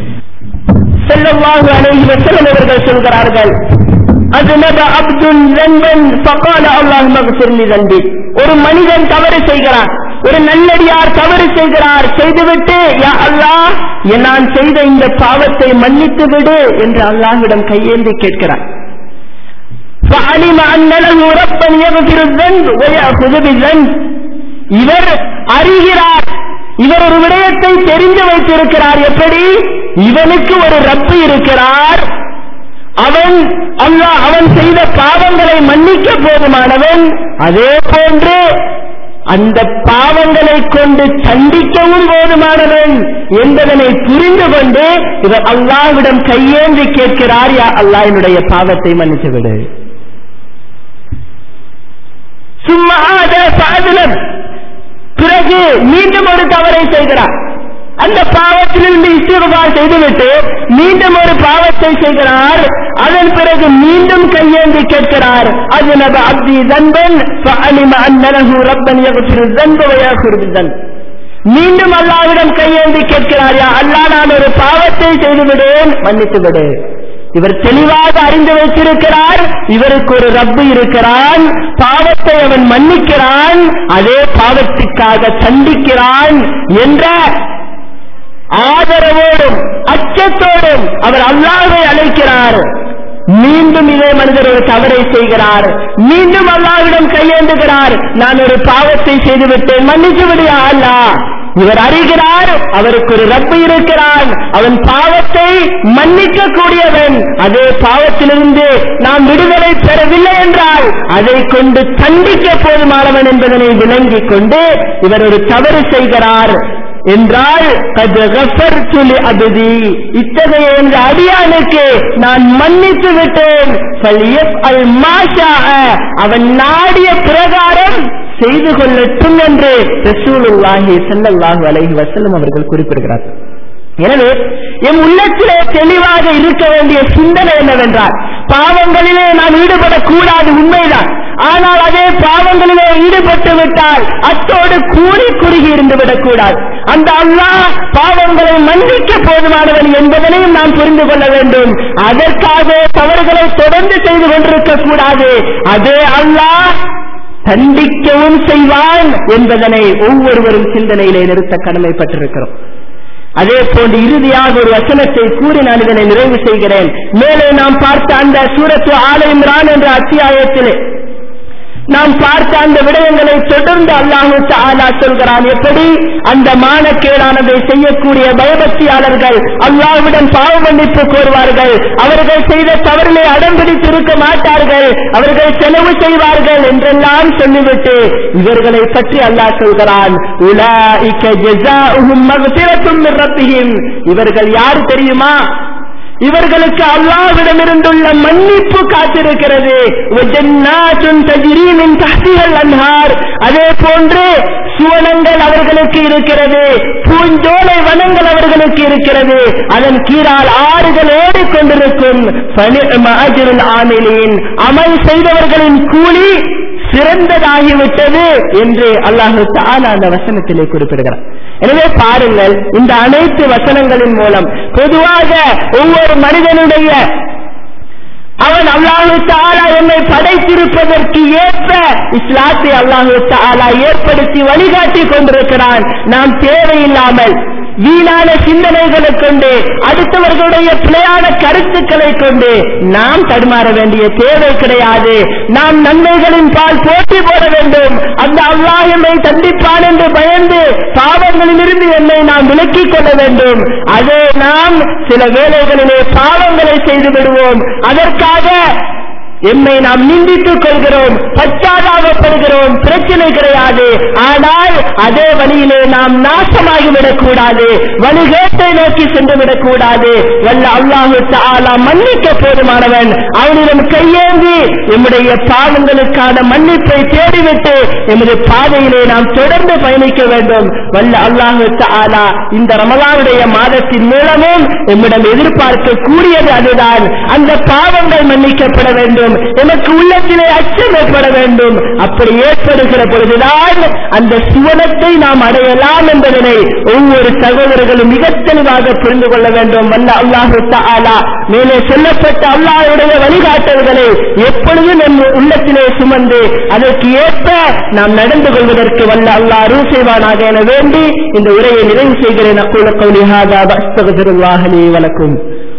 ஸல்லல்லாஹு அலைஹி வஸல்லம் அவர்கள் சொல்கிறார்கள், அஸ்னப அப்துன் ஸன்பன் ஃபகால அல்லாஹும்ம இக்ஃபிர் லி ஸன்பி. ஒரு மனிதன் தவறு செய்கிறார், ஒரு நல்லடியார் தவறு செய்கிறார், செய்துவிட்டு யா அல்லாஹ் நான் செய்த இந்த பாவத்தை மன்னித்து விடு என்று அல்லாஹ்விடம் கையேந்தி கேட்கிறார். فعلم أن له ربا يغفر الذنب ويأخذ بالذنب. இவர் அறிகிறார், இவர் ஒரு விடயத்தை தெரிந்து வைத்திருக்கிறார். எப்படி? இவனுக்கு ஒரு ரப்பு இருக்கிறார், அவன் அல்லாஹ் அவன் செய்த பாவங்களை மன்னிக்க போதுமானவன், அதே போன்று அந்த பாவங்களை கொண்டு தண்டிக்கவும் போதுமானவன் என்பதனை புரிந்து கொண்டு இவர் அல்லாஹ்விடம் கையேந்தி கேட்கிறார், யா அல்லாஹ் என்னுடைய பாவத்தை மன்னித்து விடு. சும்மா பிறகு மீண்டும் ஒரு தவறை செய்கிறார், அந்த பாவத்திலிருந்து இஸ்திக்ஃபார் செய்துவிட்டு மீண்டும் ஒரு பாவத்தை செய்கிறார். அதன் பிறகு மீண்டும் கையேந்தி கேட்கிறார், அஸ்னப அப்தி ஸன்பன் ஃபஅலிம அன்ன லஹு ரப்பன் யக்ஃபிரு ஸன்ப வ யக்ஃபிரு பிஸ்ஸன்ப. மீண்டும் அல்லாஹ்விடம் கையேந்தி கேட்கிறார், யா அல்லாஹ் நான் ஒரு பாவத்தை செய்து விடேன், மன்னித்து விடு. இவர் தெளிவாக அறிந்து வைத்திருக்கிறார், இவருக்கு ஒரு ரப்பு இருக்கிறான், பாவத்தை அவன் மன்னிக்கிறான், அதே பாவத்திற்காக தண்டிக்கிறான் என்ற ஆதரவோடும் அச்சத்தோடும் அவர் அல்லாஹ்வை அழைக்கிறார். மீண்டும் இதே மனிதர் ஒரு தவறை செய்கிறார், மீண்டும் அல்லாஹ்விடம் கையேந்துகிறார், நான் ஒரு பாவத்தை செய்துவிட்டேன், மன்னித்து விடு யா அல்லாஹ். இவர் அறிகிறார், அவருக்கு ஒரு ரப்பு இருக்கிறான், அவன் பாவத்தை மன்னிக்க கூடியவன், அதே பாவத்திலிருந்து நாம் விடுதலை பெறவில்லை என்றால் அதை கொண்டு தண்டிக்க போதுமானவன் என்பதனை விளங்கிக் கொண்டு இவர் ஒரு தவறு செய்கிறார் என்றால் இத்தகைய என்ற அடியானுக்கு நான் மன்னித்து விட்டேன், அவன் நாடிய பிரகாரம் செய்து கொள்ளட்டும் என்று ரசூலுல்லாஹி ஸல்லல்லாஹு அலைஹி வஸல்லம் அவர்கள் குறிப்பிடுகிறார். எனவே எம் உள்ளத்திலே தெளிவாக இருக்க வேண்டிய சிந்தனை என்னவென்றால், பாவங்களிலே நாம் ஈடுபடக்கூடாது உண்மைதான், ஆனால் அதே பாவங்களிலே ஈடுபட்டு விட்டால் அத்தோடு கூடி குறுகி இருந்து விடக்கூடாது. அந்த அல்லாஹ் பாவங்களை மன்னிக்க போதுமானவன் என்பதனையும் நாம் புரிந்து கொள்ள வேண்டும். அதற்காக தவறுகளை தொடர்ந்து செய்து கொண்டிருக்க கூடாது. அதே அல்லாஹ் தண்டிக்கவும் செய்வான் என்பதனை ஒவ்வொருவரும் சிந்தனையிலே நிறுத்த கடமைப்பட்டிருக்கிறோம். அதே போன்று இறுதியாக ஒரு வசனத்தை கூறி நான் இதனை நிறைவு செய்கிறேன். மேலே நாம் பார்த்த அந்த சூரத்து ஆல இம்ரான் என்ற அத்தியாயத்திலே நாம் பார்த்த அந்த விடயங்களை தொடர்ந்து அல்லாஹு தஆலா சொல்கிறான். எப்படி அந்த மானக்கேடானதை செய்யக்கூடிய பயபக்தியாளர்கள் அல்லாஹ்விடம் பாவ மன்னிப்பு கோருவார்கள், அவர்கள் செய்த தவறிலே அடம்பிடித்து இருக்க மாட்டார்கள், அவர்கள் செலவு செய்வார்கள் என்றெல்லாம் சொல்லிவிட்டு இவர்களை பற்றி அல்லாஹ் சொல்கிறான், உலாஇக ஜஸாஉஹும் மக்ஃபிரத்தும் மின் ரப்பிஹிம். இவர்கள் யார் தெரியுமா? இவர்களுக்கு அல்லாஹ்விடமிருந்துள்ள மன்னிப்பு காத்திருக்கிறது. அதே போன்று சுவனங்கள் அவர்களுக்கு இருக்கிறது, பூஞ்சோலை வனங்கள் அவர்களுக்கு இருக்கிறது, அதன் கீழால் ஆறுகள் ஓடிக்கொண்டிருக்கும். அமல் செய்தவர்களின் கூலி சிறந்ததாகிவிட்டது என்று அல்லாஹ் தஆலா அந்த வசனத்திலே குறிப்பிடுகிறார். எனவே பாருங்கள், இந்த அனைத்து வசனங்களின் மூலம் பொதுவாக ஒவ்வொரு மனிதனுடைய அவன் அல்லாஹ் தஆலா என்னை படைத்திருப்பதற்கு ஏற்ப இஸ்லாத்தை அல்லாஹ் தஆலா ஏற்படுத்தி வழிகாட்டி கொண்டிருக்கிறான். நாம் தேவையில்லாமல் வீணான சிந்தனைகளை கொண்டு அடுத்தவர்களுடைய பிழையான கருத்துக்களை கொண்டு நாம் தடுமாற வேண்டிய தேவை கிடையாது. நாம் நன்மைகளின் பால் போட்டி போட வேண்டும். அந்த அல்லாஹ் என்னை தண்டிப்பான் என்று பயந்து பாவங்களிலிருந்து என்னை நாம் விலக்கிக் கொள்ள வேண்டும். அதே நாம் சில வேளைகளிலே பாவங்களை செய்து விடுவோம், அதற்காக எம்மை நாம் நிந்தித்துக் கொள்கிறோம், பச்சாதாபப்படுகிறோம், பிரச்சனை கிடையாது. ஆனால் அதே வழியிலே நாம் நாசமாகிவிடக் கூடாது, வழிகேட்டை நோக்கி சென்று விடக் கூடாது. வல்ல அல்லாஹு தஆலா மன்னிக்க போதுமானவன். அவனிடம் கையேந்தி எம்முடைய பாவங்களுக்கான மன்னிப்பை தேடிவிட்டு எமது பாதையிலே நாம் தொடர்ந்து பயணிக்க வேண்டும். வல்ல அல்லாஹு தஆலா இந்த ரமலானுடைய மாதத்தின் மூலமும் எம்மிடம் எதிர்பார்க்க கூடியது அதுதான். அந்த பாவங்கள் மன்னிக்கப்பட வேண்டும், எனக்கு உள்ளத்திலே அச்சம் ஏற்பட வேண்டும். அப்படி ஏற்படுகிற பொழுதுதான் அந்த சுவனத்தை நாம் அடையலாம் என்பதனை ஒவ்வொரு சகோதரர்களும் மிக தெளிவாக புரிந்து கொள்ள வேண்டும். வல்ல அல்லாஹு தஆலா மேலே சொல்லப்பட்ட அல்லாஹ்வுடைய வழிகாட்டல்களை எப்பொழுதும் நம் உள்ளத்திலே சுமந்து அதற்கு ஏற்ப நாம் நடந்து கொள்வதற்கு வல்ல அல்லாஹ் அருள் செய்வானாக என வேண்டி இந்த உரையை நிறைவு செய்கிறேன். அக்கூல கௌலி ஹாதா வஸ்தக்ஃபிருல்லாஹ் லீ வலக்கும்.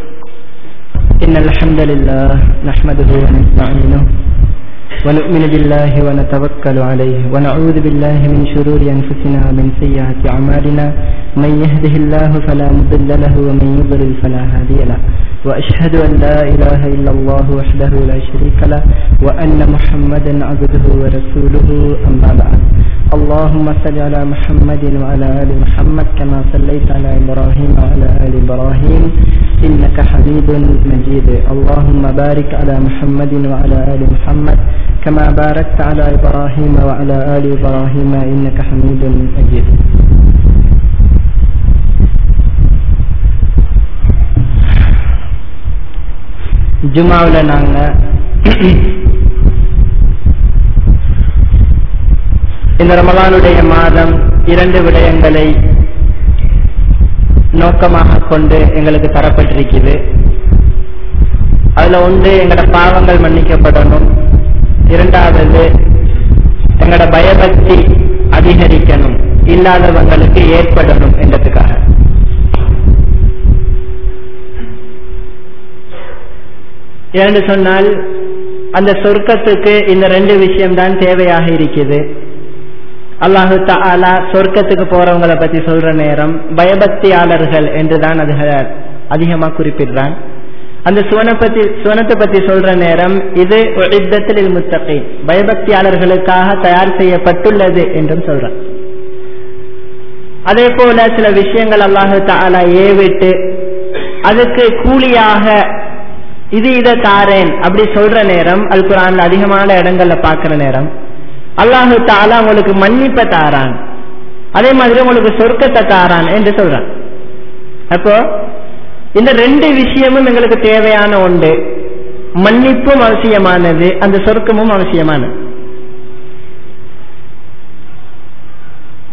إن الحمد لله نحمده ونستعينه ونؤمن بالله ونتوكل عليه ونعوذ بالله من شرور أنفسنا ومن سيئات أعمالنا من يهده الله فلا مضل له ومن يضلل فلا هادي له وأشهد أن لا إله إلا الله وحده لا شريك له وأن محمدا عبده ورسوله أما بعد. اللهم صل على محمد وعلى آل محمد كما صليت على إبراهيم وعلى آل إبراهيم إنك حميد مجيد. اللهم بارك على محمد وعلى آل محمد كما باركت على إبراهيم وعلى آل إبراهيم إنك حميد مجيد. ஜுமாவுல நாங்க இந்த ரமலானுடைய மாதம் இரண்டு விடயங்களை நோக்கமாக கொண்டு எங்களுக்கு தரப்பட்டிருக்கிறது. அதுல ஒன்று எங்களோட பாவங்கள் மன்னிக்கப்படணும், இரண்டாவது எங்களோட பயபக்தி அதிகரிக்கணும், இல்லாதவங்களுக்கு ஏற்படணும் என்றதுக்காக. ஏன்னு சொன்னால் அந்த சொர்க்கத்துக்கு இந்த ரெண்டு விஷயம்தான் தேவையாக இருக்குது. அல்லாஹு தஆலா சொர்க்கத்துக்கு போறவங்களை பத்தி சொல்ற நேரம் பயபக்தியாளர்கள் என்றுதான் அது அதிகமா குறிப்பிடுறான். அந்த சுவனப்பத்தி சுவனத்தை பத்தி சொல்ற நேரம் இது உஇத்தத்தில் முத்தகீன், பயபக்தியாளர்களுக்காக தயார் செய்யப்பட்டுள்ளது என்றும் சொல்றான். அதே போல சில விஷயங்கள் அல்லாஹு தஆலா ஏவிட்டு அதுக்கு கூலியாக இது இதை தாரேன் அப்படி சொல்ற நேரம் அல் குர்ஆன்ல அதிகமான இடங்கள்ல பாக்குற நேரம் அல்லாஹு தஆலா உங்களுக்கு மன்னிப்பை தாரான், அதே மாதிரி உங்களுக்கு சொர்க்கத்தை தாரான் என்று சொல்றான். அப்போ இந்த ரெண்டு விஷயமும் எங்களுக்கு தேவையான ஒன்று. மன்னிப்பும் அவசியமானது, அந்த சொர்க்கமும் அவசியமானது.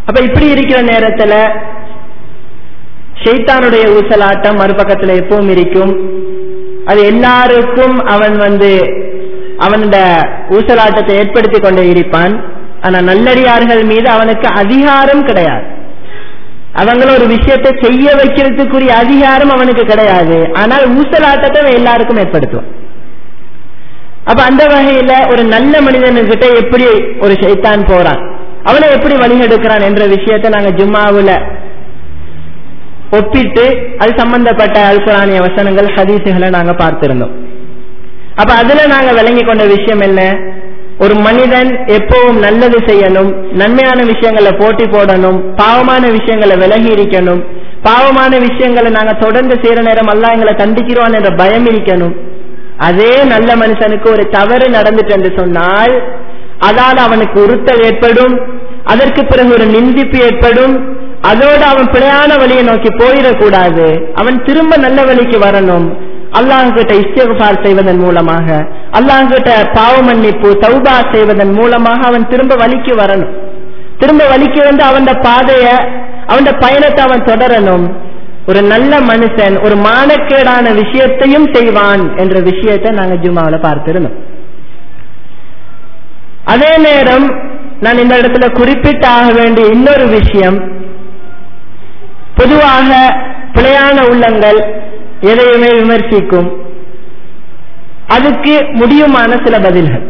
அப்ப இப்படி இருக்கிற நேரத்துல ஷைத்தானுடைய ஊசலாட்டம் மறுபக்கத்துல எப்பவும் இருக்கும். அது எல்லாருக்கும் அவன் வந்து அவனோட ஊசலாட்டத்தை ஏற்படுத்தி கொண்டே இருப்பான். ஆனா நல்லடியார்கள் மீது அவனுக்கு அதிகாரம் கிடையாது. அவங்கள ஒரு விஷயத்தை செய்ய வைக்கிறதுக்குரிய அதிகாரம் அவனுக்கு கிடையாது. ஆனால் ஊசலாட்டத்தை எல்லாருக்கும் ஏற்படுத்துவான். அப்ப அந்த வகையில ஒரு நல்ல மனிதனுக்கிட்ட எப்படி ஒரு ஷைத்தான் போறான், அவனை எப்படி வழிகெடுக்கிறான் என்ற விஷயத்தை நாங்க ஜும்மாவுல ஒப்பிட்டு அது சம்பந்தப்பட்ட அல் குர்ஆனிய வசனங்கள் ஹதீசுகளை நாங்க பார்த்திருந்தோம். அப்ப அதுல நாங்க விளங்கி கொண்ட விஷயம் என்ன, ஒரு மனிதன் எப்பவும் நல்லது செய்யணும், நன்மையான விஷயங்களை போட்டி போடணும், பாவமான விஷயங்களை விலகி இருக்கணும். பாவமான விஷயங்களை நாங்க தொடர்ந்து செய்யற நேரம் அல்லாஹ் எங்களை தண்டிக்கிறோம் என்ற பயம் இருக்கணும். அதே நல்ல மனுஷனுக்கு ஒரு தவறு நடந்துட்டு என்று சொன்னால் அதால் அவனுக்கு உறுத்தல் ஏற்படும், அதற்கு பிறகு ஒரு நிந்திப்பு ஏற்படும். அதோடு அவன் பிழையான வழியை நோக்கி போயிடக்கூடாது, அவன் திரும்ப நல்ல வழிக்கு வரணும். அல்லாஹ் கிட்ட இஸ்திக்ஃபார் செய்வதன் மூலமாக, அல்லாஹ் கிட்ட பாவ மன்னிப்பு தௌபா செய்வதன் மூலமாக அவன் திரும்ப வழிக்கு வரணும். திரும்ப வழிக்கு வந்து அவன் பாதைய அவன் பயணத்தை அவன் தொடரணும். ஒரு நல்ல மனுஷன் ஒரு மானக்கேடான விஷயத்தையும் செய்வான் என்ற விஷயத்தை நாங்க ஜும்மாவுல பார்த்திருந்தோம். அதே நேரம் நான் இந்த இடத்துல குறிப்பிட்டு ஆக வேண்டிய இன்னொரு விஷயம், பொதுவாக பிழையான உள்ளங்கள் எதையுமே விமர்சிக்கும், அதுக்கு முடியுமான சில பதில்கள்.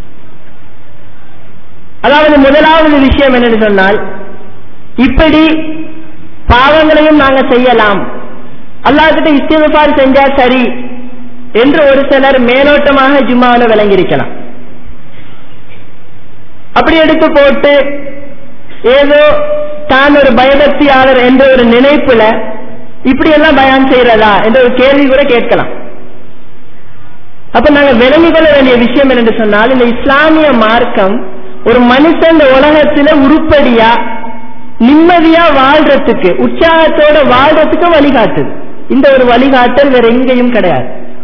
அதாவது முதலாவது விஷயம் என்னன்னு சொன்னால், இப்படி பாவங்களையும் நாங்க செய்யலாம், அல்லாஹ் கிட்ட இஸ்திக்ஃபார் செஞ்சா சரி என்று ஒரு சிலர் மேலோட்டமாக ஜும்மாவில் விளங்கியிருக்கலாம். அப்படி எடுத்து போட்டு ஏதோ தான் ஒரு பயபக்தியாளர் என்ற ஒரு நினைப்புல இப்படி எல்லாம் பயான் செய்யறதா என்ற ஒரு கேள்வி கூட கேட்கலாம். அப்ப நாங்க விளங்கிக் கொள்ள வேண்டிய விஷயம் என்னென்று சொன்னால், இந்த இஸ்லாமிய மார்க்கம் ஒரு மனுஷன் இந்த உலகத்துல உருப்படியா நிம்மதியா வாழ்றதுக்கு உற்சாகத்தோட வாழ்றதுக்கு வழிகாட்டுது. இந்த ஒரு வழிகாட்டல் வேற எங்கேயும் கிடையாது.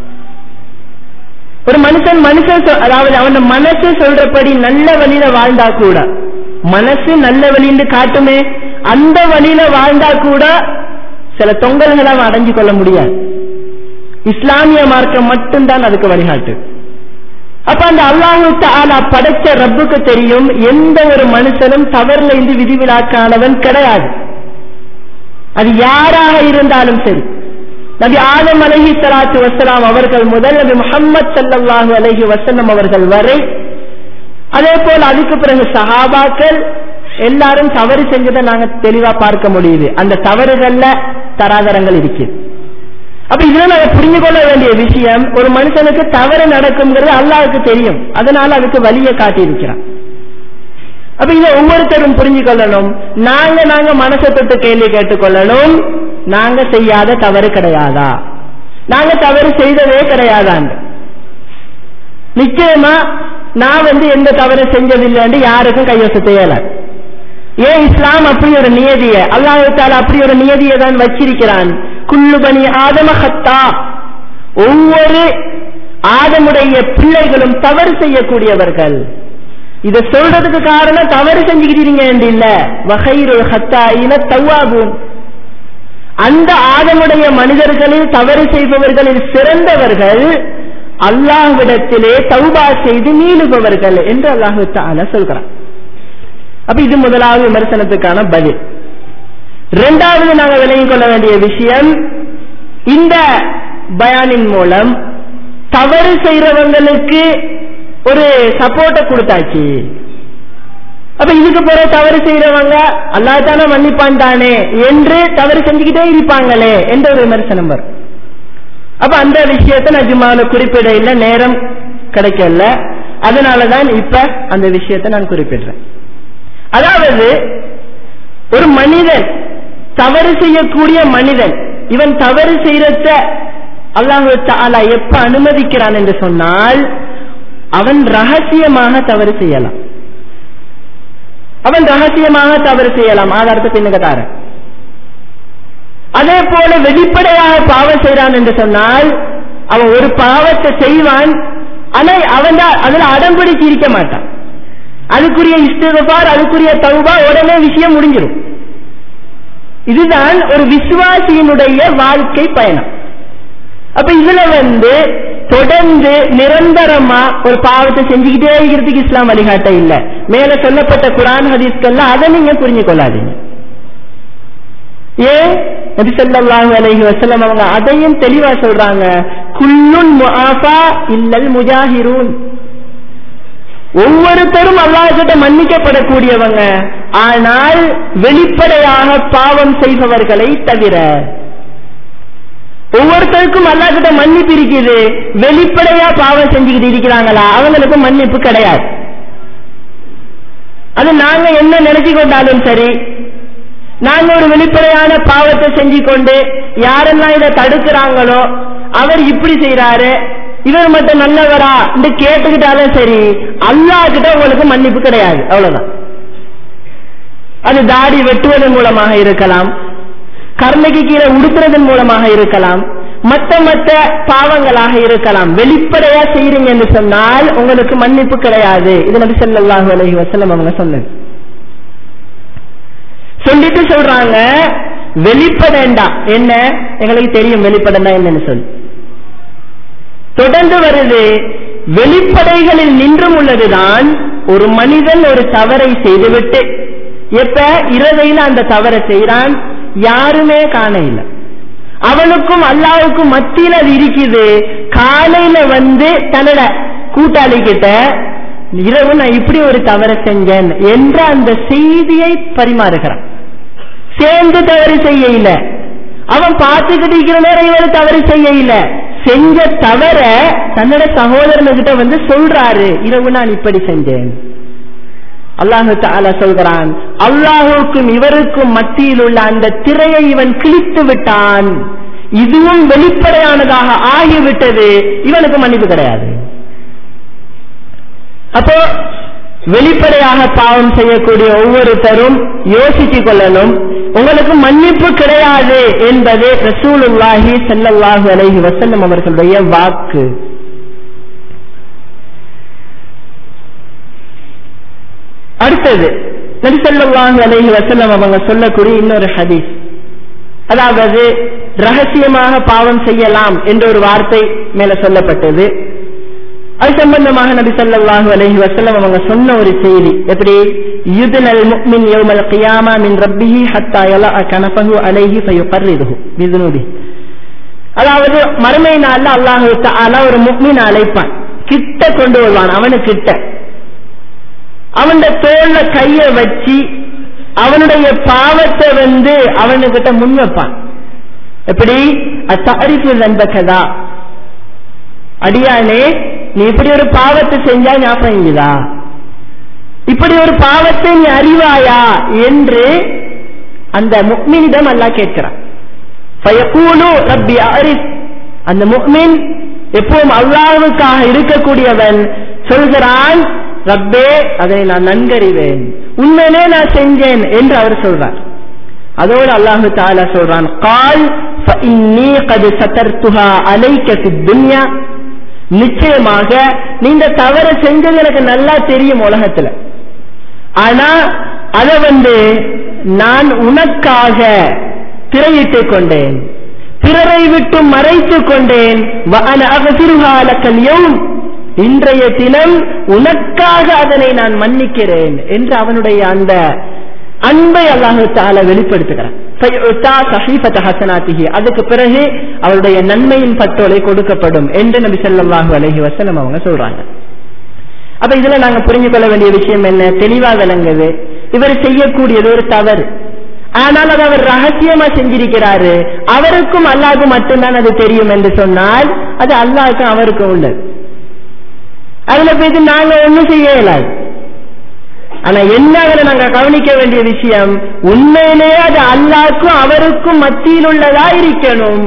ஒரு மனுஷன் மனுஷன் அதாவது அவன் மனசு சொல்றபடி நல்ல வழியில வாழ்ந்தா கூட, மனசு நல்ல வழின்னு காட்டுமே, அந்த வழியில வாழ்ந்தா கூட சில தொங்கல்களை அவன் அடைஞ்சு கொள்ள முடியாது. இஸ்லாமிய மார்க்கம் மட்டும்தான் அதுக்கு வழிகாட்டு. அப்ப அந்த அல்லாஹ் தஆலா படைச்ச ரப்புக்கு தெரியும், எந்த ஒரு மனுஷனும் தவறுல இருந்து விதிவிலக்கானவன் கிடையாது. அது யாராக இருந்தாலும் சரி, நபி ஆதம் அலைஹி ஸலாத்து வஸ்ஸலாம் அவர்கள் முதல் நபி முஹம்மது ஸல்லல்லாஹு அலைஹி வஸல்லம் அவர்கள் வரை, அதே போல் அதுக்கு பிறகு சஹாபாக்கள் எல்லாரும் தவறு செஞ்சதை நாங்க தெளிவா பார்க்க முடியுது. அந்த தவறுகள்ல தராதரங்கள் இருக்கு. அப்ப இதுல நாங்க புரிந்து கொள்ள வேண்டிய விஷயம், ஒரு மனுஷனுக்கு தவறு நடக்கும்ங்கிறது அல்லாஹ்வுக்கு தெரியும், அதனால அதுக்கு வழியை காட்டி இருக்கிறான். அப்ப இதை ஒவ்வொருத்தரும் புரிஞ்சு கொள்ளணும். நாங்க நாங்க மனசை தொட்டு கேள்வி கேட்டுக்கொள்ளணும், நாங்க செய்யாத தவறு கிடையாதா, நாங்க தவறு செய்ததே கிடையாதான். நிச்சயமா நான் வந்து எந்த தவறு செஞ்சதில்லைன்னு யாருக்கும் கையொச செய்யல. ஏன் இஸ்லாம் அப்படி ஒரு நியதியை, அல்லாஹ் தஆலா அப்படி ஒரு நியதியை தான் வச்சிருக்கிறான். குல்லு பனி ஆதம ஹத்தா, ஒவ்வொரு ஆதமுடைய பிள்ளைகளும் தவறு செய்யக்கூடியவர்கள். இதை சொல்றதுக்கு காரணம் தவறு செஞ்சுக்கிட்டீங்க இல்ல, வகைருல் ஹத்தாயின தவ்வாபூன், அந்த ஆதமுடைய மனிதர்களில் தவறு செய்பவர்களில் சிறந்தவர்கள் அல்லாஹ்விடத்திலே தௌபா செய்து மீளுபவர்கள் என்று அல்லாஹ் தஆலா சொல்கிறான். அப்ப இது முதலாவது விமர்சனத்துக்கான பதில். இரண்டாவது நாங்கள் விளங்கிக் கொள்ள வேண்டிய விஷயம், இந்த பயானின் மூலம் தவறு செய்யறவங்களுக்கு ஒரு சப்போர்ட்டை கொடுத்தாச்சு. அப்ப இதுக்கு பிறகு தவறு செய்யறவங்க அல்லாஹ் தானே மன்னிப்பான் தானே என்று தவறு செஞ்சுக்கிட்டே இருப்பாங்களே என்ற ஒரு விமர்சனம் வரும். அப்ப அந்த விஷயத்தை நான் ஜும்மாவில் குறிப்பிட இல்லை, நேரம் கிடைக்கல, அதனாலதான் இப்ப அந்த விஷயத்தை நான் குறிப்பிடுறேன். அதாவது ஒரு மனிதன் தவறு செய்யக்கூடிய மனிதன், இவன் தவறு செய்யறத அல்லாஹ் தஆலா எப்ப அனுமதிக்கிறான் என்று சொன்னால், அவன் ரகசியமாக தவறு செய்யலாம். அவன் ரகசியமாக தவறு செய்யலாம், ஆதாரத்தை பின்னுக்கு தாரேன். அதே போல வெளிப்படையாக பாவம் செய்யறான் என்று சொன்னால், அவன் ஒரு பாவத்தை செய்வான், ஆனா அவன் அதுல அடம்பிடிச்சு இருக்க மாட்டான். அதுக்குரிய இஸ்திக்ஃபார், அதுக்குரிய தௌபா, உடனே விஷயம் முடிஞ்சிடும். இதுதான் ஒரு விசுவாசியினுடைய வாழ்க்கை பயணம். அப்ப இதுல வந்து தொடர்ந்து நிரந்தரமா ஒரு பாவத்தை செஞ்சுக்கிட்டே இருக்கிறதுக்கு இஸ்லாம் வழிகாட்ட இல்ல. மேல சொல்லப்பட்ட குர்ஆன் ஹதீஸ்கள்ல அதை நீங்க புரிஞ்சு கொள்ளாதீங்க. ஏன் நபி ஸல்லல்லாஹு அலைஹி வஸல்லம் அவங்க அதையும் தெளிவா சொல்றாங்க, குல்லுன் முஆஃபா இல்லல் முஜாஹிரூன். ஒவ்வொருத்தரும் அல்லாஹ் கிட்ட மன்னிக்கப்படக்கூடியவங்க, ஆனால் வெளிப்படையாக பாவம் செய்பவர்களை தவிர. ஒவ்வொருத்தருக்கும் அல்லாஹ் கிட்ட மன்னிப்பு இருக்குது, வெளிப்படையா பாவம் செஞ்சுக்கிட்டு இருக்கிறாங்களா அவங்களுக்கு மன்னிப்பு கிடையாது. அது நாங்க என்ன நினைச்சு கொண்டாலும் சரி, நாங்க ஒரு வெளிப்படையான பாவத்தை செஞ்சு கொண்டு யாரெல்லாம் இதை தடுக்கிறாங்களோ அவர் இப்படி செய்யறாரு, இவர் மட்டும் நல்லவரா என்று கேட்டுக்கிட்டாலும் சரி, அல்லாஹ் கிட்ட உங்களுக்கு மன்னிப்பு கிடையாது. அவ்வளவுதான். அது தாடி வெட்டுவதன் மூலமாக இருக்கலாம், கர்ணைக்கு கீழே உடுத்துறதன் மூலமாக இருக்கலாம், மற்ற மற்ற பாவங்களாக இருக்கலாம். வெளிப்படையா செய்யறீங்க என்று சொன்னால் உங்களுக்கு மன்னிப்பு கிடையாது. இது நபி ஸல்லல்லாஹு அலைஹி வஸல்லம் அவங்க சொன்னது. சொல்லிட்டு சொல்றாங்க, வெளிப்படா என்ன, எங்களுக்கு தெரியும் வெளிப்படா என்னன்னு சொல்லி. தொடர்ந்து வருது, வெளிப்படைகளில் நின்றும் உள்ளதுதான் ஒரு மனிதன் ஒரு தவறை செய்துவிட்டு எப்ப இரவையில அந்த தவறை செய்யறான், யாருமே காண இல்லை, அவனுக்கும் அல்லாஹ்வுக்கும் மத்தியில் அது இருக்குது. காலையில வந்து தன்னோட கூட்டாளி கிட்ட இரவு நான் இப்படி ஒரு தவறை செஞ்சேன் என்ற அந்த செய்தியை பரிமாறுகிறான். சேர்ந்து தவறு செய்ய இல்ல, அவன் பார்த்துக்கிட்டு இருக்கிற நேரம் இவர் தவறு செய்ய இல்ல, செஞ்ச தவற தன்னோட சகோதரன்கிட்ட வந்து சொல்றாரு, இரவு நான் இப்படி செஞ்சேன். அல்லாஹு தஆலா சொல்கிறான், அல்லாஹுக்கும் இவருக்கும் மத்தியில் உள்ள அந்த திரையை இவன் கிழித்து விட்டான், இதுவும் வெளிப்படையானதாக ஆகிவிட்டது, இவனுக்கு மன்னிப்பு கிடையாது. அப்போ வெளிப்படையாக பாவம் செய்யக்கூடிய ஒவ்வொருத்தரும் யோசித்துக் கொள்ளணும், உங்களுக்கு மன்னிப்பு கிடையாது என்பது ரசூலுல்லாஹி ஸல்லல்லாஹு அலைஹி வஸல்லம் அவர்களுடைய வாக்கு. அடுத்தது நபி ஸல்லல்லாஹு அலைஹி வஸல்லம் அவங்க சொல்லக்கூடிய இன்னொரு ஹதீஸ், அதாவது ரகசியமாக பாவம் செய்யலாம் என்ற ஒரு வார்த்தை மேல சொல்லப்பட்டது. அது சம்பந்தமாக நபி ஸல்லல்லாஹு அலைஹி வஸல்லம் அவங்க சொன்ன ஒரு செய்தி, எப்படி யுத்னல் முஃமின் யௌமல் கியாமா மின் ரப்பிஹி ஹத்தா யலா கனஃபஹு அலைஹி ஃபயுகர்ரிதுஹு பிதுனுபி. அதாவது மறுமை நாள்ல அல்லாஹ் தஆலா ஒரு முஃமின் அழைப்பான், கிட்ட கொண்டு வருவான், அவனுக்கு கிட்ட அவன் தோல்ல கைய வச்சு அவனுடைய பாவத்தை வந்து அவனுக்கிட்ட முன் வைப்பான். எப்படி அத்தஅரிஃபு ஸன்பகதா, அடியானே நீ இப்படி ஒரு பாவத்தை செஞ்சா ஞாபகம் இருக்குதா, இப்படி ஒரு பாவத்தை நீ அறிவாயா என்று அந்த முஃமினிடம் அல்லாஹ் கேட்கிறான். ஃபயகூலு ரப்பி அரிஃப், அந்த முஃமின் எப்பவும் அல்லாஹ்வுக்காக இருக்கக்கூடியவன் சொல்கிறான், ரப்பே அதை நான் நன்கறிவேன், உண்மையிலே நான் செஞ்சேன் என்று அவர் சொல்றார். அதோடு அல்லாஹு தஆலா சொல்றான், கால் ஃபஇன்னி கத் சதர்துஹா அலைக ஃபித் துன்யா, நிச்சயமாக நீ இந்த தவறு செஞ்சது எனக்கு நல்லா தெரியும் உலகத்துல, ஆனா அதை வந்து நான் உனக்காக திரையிட்டுக் கொண்டேன், பிறரை விட்டு மறைத்துக் கொண்டேன். வஅன அக்ஃபிருஹா லக்கல் யௌம், இன்றைய தினம் உனக்காக அதனை நான் மன்னிக்கிறேன் என்று அவனுடைய அந்த அன்பை அல்லாஹ் தஆலா வெளிப்படுத்துகிறான். அதுக்கு பிறகு அவருடைய நன்மையின் பட்டோலை கொடுக்கப்படும் என்று நபி ஸல்லல்லாஹு அலைஹி வஸல்லம் அவங்க சொல்றாங்க. அப்ப இதுல நாங்க புரிஞ்சு கொள்ள வேண்டிய விஷயம் என்ன, தெளிவா விளங்குது, இவர் செய்யக்கூடியது ஒரு தவறு, ஆனால் அது அவர் ரகசியமா செஞ்சிருக்கிறாரு, அவருக்கும் அல்லாஹ்வுக்கும் மட்டும்தான் அது தெரியும் என்று சொன்னால் அது அல்லாஹ்வுக்கும் அவருக்கும் உள்ளது. அதுல போயிட்டு நாங்க ஒண்ணும் செய்ய இயலாது. ஆனா என்ன நாங்க கவனிக்க வேண்டிய விஷயம், உண்மையிலே அது அல்லாஹ்வுக்கும் அவருக்கும் மத்தியில் உள்ளதா இருக்கணும்.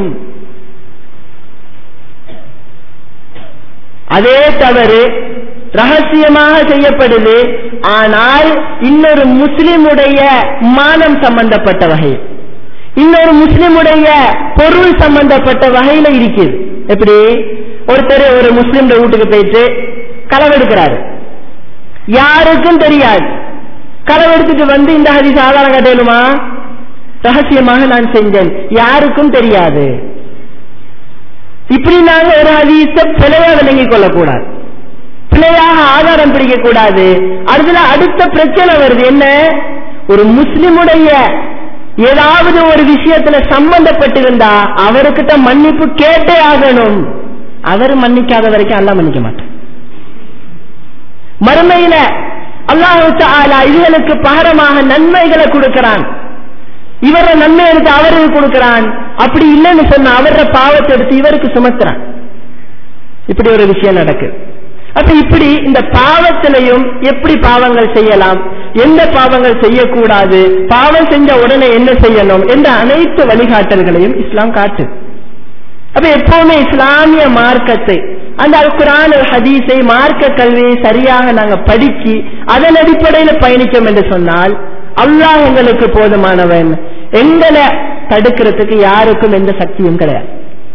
அதே தவறு ரகசியமாக செய்யப்படுது, ஆனால் இன்னொரு முஸ்லிமுடைய மானம் சம்பந்தப்பட்ட வகை, இன்னொரு முஸ்லிமுடைய பொருள் சம்பந்தப்பட்ட வகையில இருக்குது. எப்படி ஒருத்தர் ஒரு முஸ்லிம் வீட்டுக்கு போயிட்டு களவெடுக்கிறாரு, யாருக்கும் தெரியாது. களவு எடுத்துட்டு வந்து இந்த ஹதீஸ் ஆதாரம் காட்டலுமா? ரகசியமாக நான் செஞ்சேன், யாருக்கும் தெரியாது. இப்படி நாங்க ஒரு ஹதீஸ பிழையா விளங்கிக் கொள்ளக்கூடாது, பிழையாக ஆதாரம் பிடிக்க கூடாது. அதுல அடுத்த பிரச்சனை வருது. என்ன? ஒரு முஸ்லிமுடைய ஏதாவது ஒரு விஷயத்துல சம்பந்தப்பட்டிருந்தா அவர்கிட்ட மன்னிப்பு கேட்டே ஆகணும். அவர் மன்னிக்காத வரைக்கும் அல்லாஹ் மன்னிக்க மாட்டான். மறுமையில அல்லாஹ் தஆலா இதுகளுக்கு பகரமாக நன்மைகளை கொடுக்கிறான். இவர நன்மை எடுத்து அவருக்கு கொடுக்கிறான். அப்படி இல்லைன்னு சொன்ன அவர பாவத்தை எடுத்து இவருக்கு சுமத்துறான். இப்படி ஒரு விஷயம் நடக்குது. அப்ப இப்படி இந்த பாவத்திலையும் எப்படி பாவங்கள் செய்யலாம், எந்த பாவங்கள் செய்யக்கூடாது, பாவம் செஞ்ச உடனே என்ன செய்யணும் என்ற அனைத்து வழிகாட்டல்களையும் இஸ்லாம் காட்டு. அப்ப எப்பவுமே இஸ்லாமிய மார்க்கத்தை, அந்த குர்ஆன் ஹதீஸை, மார்க்க கல்வியை சரியாக நாங்க படிச்சு அதன் அடிப்படையில் பயணிச்சோம் என்று சொன்னால் அல்லாஹ் எங்களுக்கு போதுமானவன். எங்களை தடுக்கிறதுக்கு யாருக்கும் எந்த சக்தியும் கிடையாது.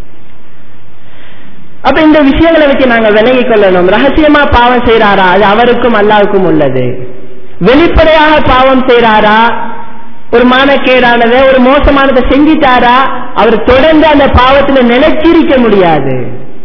அப்ப இந்த விஷயங்களை வச்சு நாங்க விலகிக் கொள்ளணும். ரகசியமா பாவம் செய்யறாரா, அது அவருக்கும் அல்லாஹ்வுக்கும் உள்ளது. வெளிப்படையாக பாவம் செய்யறாரா, ஒரு மானக்கேடானதை, ஒரு மோசமானதை செஞ்சிட்டாரா, அவர் தொடர்ந்து அந்த பாவத்துல நிலைச்சிருக்க முடியாது.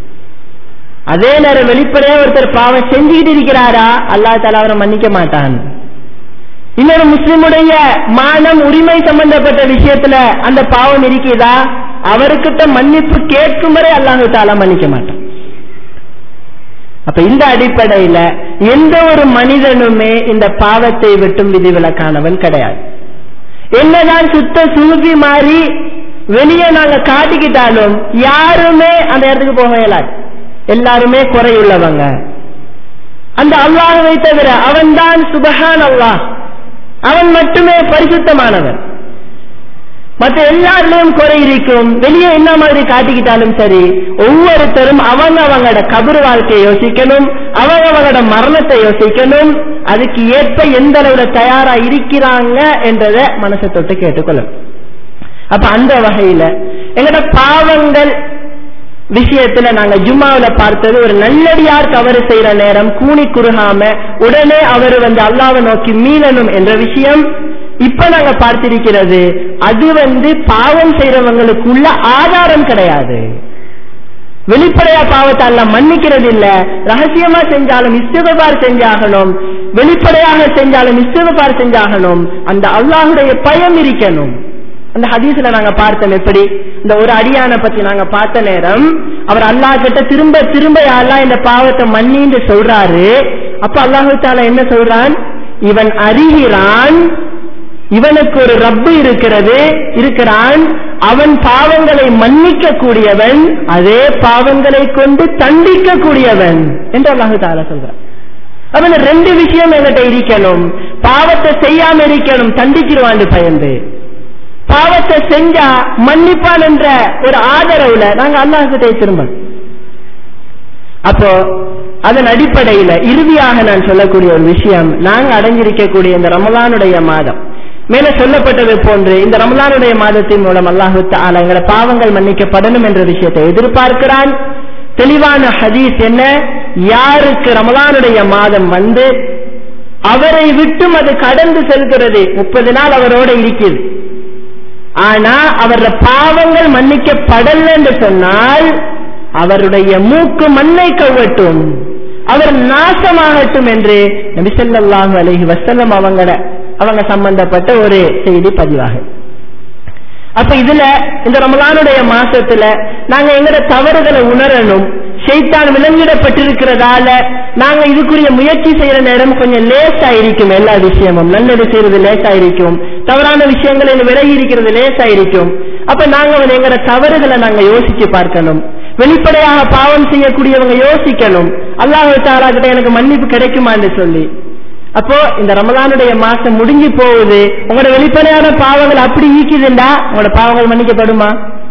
அதே நேரம் வெளிப்படையாக ஒருத்தர் பாவம் செஞ்சுக்கிட்டு இருக்கிறாரா, அல்லாஹ் தஆலா அவரை மன்னிக்க மாட்டான். இன்னொரு முஸ்லிமுடைய மானம், உரிமை சம்பந்தப்பட்ட விஷயத்துல அந்த பாவம் இருக்குதா, அவர்கிட்ட மன்னிப்பு கேட்கும் வரை அல்லாஹ் தஆலா மன்னிக்க மாட்டான். அப்ப இந்த அடிப்படையில எந்த ஒரு மனிதனுமே இந்த பாவத்தை விட்டும் விதிவிலக்கானவன் கிடையாது. என்னதான் சுத்த சூஃபி மாறி வெளியே நாங்க காட்டிக்கிட்டாலும் யாருமே அந்த இடத்துக்கு போக இயலாது. எல்லாருமே குறையுள்ளவங்க. அந்த அல்லாஹ்வை தவிர அவன்தான் சுப்ஹான் அல்லாஹ், அவன் மட்டுமே பரிசுத்தமானவன். மற்ற எல்லாரிலும் குறை இருக்கும். வெளியே என்ன மாதிரி காட்டிக்கிட்டாலும் சரி, ஒவ்வொருத்தரும் அவங்க அவங்களோட கபர் வாழ்க்கையை யோசிக்கணும், அவங்க அவங்களோட மரணத்தை யோசிக்கணும். அதுக்கு ஏற்ப எந்த அளவுல தயாரா இருக்கிறாங்க என்றதை மனசை தொட்டு கேட்டுக்கொள்ளும். அப்ப அந்த வகையில எங்களோட பாவங்கள் விஷயத்துல நாங்க ஜும்மாவில பார்த்தது, ஒரு நல்லடியார் தவறு செய்யற நேரம் கூனி குறுகாம உடனே அவர் வந்து அல்லாஹ்வை நோக்கி மீளணும் என்ற விஷயம் இப்ப நாங்க பார்த்திருக்கிறது. அது வந்து பாவம் செய்யறவங்களுக்குள்ள ஆதாரம் கிடையாது. வெளிப்படையா பாவத்தை அல்லாஹ் மன்னிக்கிறது இல்ல. ரகசியமா செஞ்சாலும் இஸ்திக்பார் செஞ்சாகணும், வெளிப்படையாக செஞ்சாலும் இஸ்திக்பார் செஞ்சாகணும். அந்த அல்லாஹ்வுடைய பயம் இருக்கணும். அந்த ஹதீஸ்ல நாங்க பார்த்தோம் எப்படி இந்த ஒரு அடியான பத்தி நாங்க பார்த்த நேரம் அவர் அல்லாஹ் கிட்ட திரும்ப திரும்ப அல்லாஹ் இந்த பாவத்தை மன்னின்னு சொல்றாரு. அப்ப அல்லாஹ் தஆலா என்ன சொல்றான், இவன் அறிகிறான், இவனுக்கு ஒரு ரப்பு இருக்கிறது இருக்கிறான், அவன் பாவங்களை மன்னிக்க கூடியவன், அதே பாவங்களை கொண்டு தண்டிக்க கூடியவன் என்று அல்லாஹ் தஆலா சொல்றான். அவன் ரெண்டு விஷயம் என்கிட்ட இருக்கணும். பாவத்தை செய்யாம இருக்கணும், தண்டிச்சிருவான்னு பயந்து. பாவத்தை செஞ்சா மன்னிப்பான் என்ற ஒரு ஆதரவுல நாங்க அல்லாஹ் கிட்ட திரும்ப. அப்போ அதன் அடிப்படையில இறுதியாக நான் சொல்லக்கூடிய ஒரு விஷயம், நாங்க அடைஞ்சிருக்கக்கூடிய இந்த ரமலானுடைய மாதம் மேல சொல்லப்பட்டது போன்று இந்த ரமலானுடைய மாதத்தின் மூலம் அல்லாஹ் தஆலா எங்களை பாவங்கள் மன்னிக்கப்படணும் என்ற விஷயத்தை எதிர்பார்க்கிறான். தெளிவான ஹதீஸ் என்ன, யாருக்கு ரமலானுடைய மாதம் வந்து அவரை விட்டும் அது கடந்து செல்கிறது, முப்பது நாள் அவரோட இருக்குது, ஆனா அவருடைய பாவங்கள் மன்னிக்கப்படல என்று சொன்னால் அவருடைய மூக்கு மண்ணை கவ்வட்டும், அவர் நாசமாகட்டும் என்று நபி ஸல்லல்லாஹு அலைஹி வஸல்லம் அவங்கள அவங்க சம்பந்தப்பட்ட ஒரு செய்தி பதிவாக. அப்ப இதுல இந்த ரமலானுடைய மாசத்துல நாங்க எங்கட தவறுகளை உணரணும். ஷைத்தான் விலங்கிடப்பட்டிருக்கிறதால நாங்க இதுக்குரிய முயற்சி செய்யற நேரம் கொஞ்சம் லேசா இருக்கும். எல்லா விஷயமும் நல்லது செய்யறது லேசா இருக்கும், தவறான விஷயங்களை விலகி இருக்கிறது லேசா இருக்கும். அப்ப நாங்க வந்து எங்கட தவறுகளை நாங்க யோசிச்சு பார்க்கணும். வெளிப்படையாக பாவம் செய்யக்கூடியவங்க யோசிக்கணும், அல்லாஹ் தஆலா கிட்ட எனக்கு மன்னிப்பு கிடைக்குமான்னு சொல்லி. அப்போ இந்த ரமலானுடைய மாசம் முடிஞ்சு போகுது, உங்களோட வெளிப்படையான பாவங்கள் அப்படி ஈக்குதுண்டா உங்களோட பாவங்கள் மன்னிக்கப்படுமா?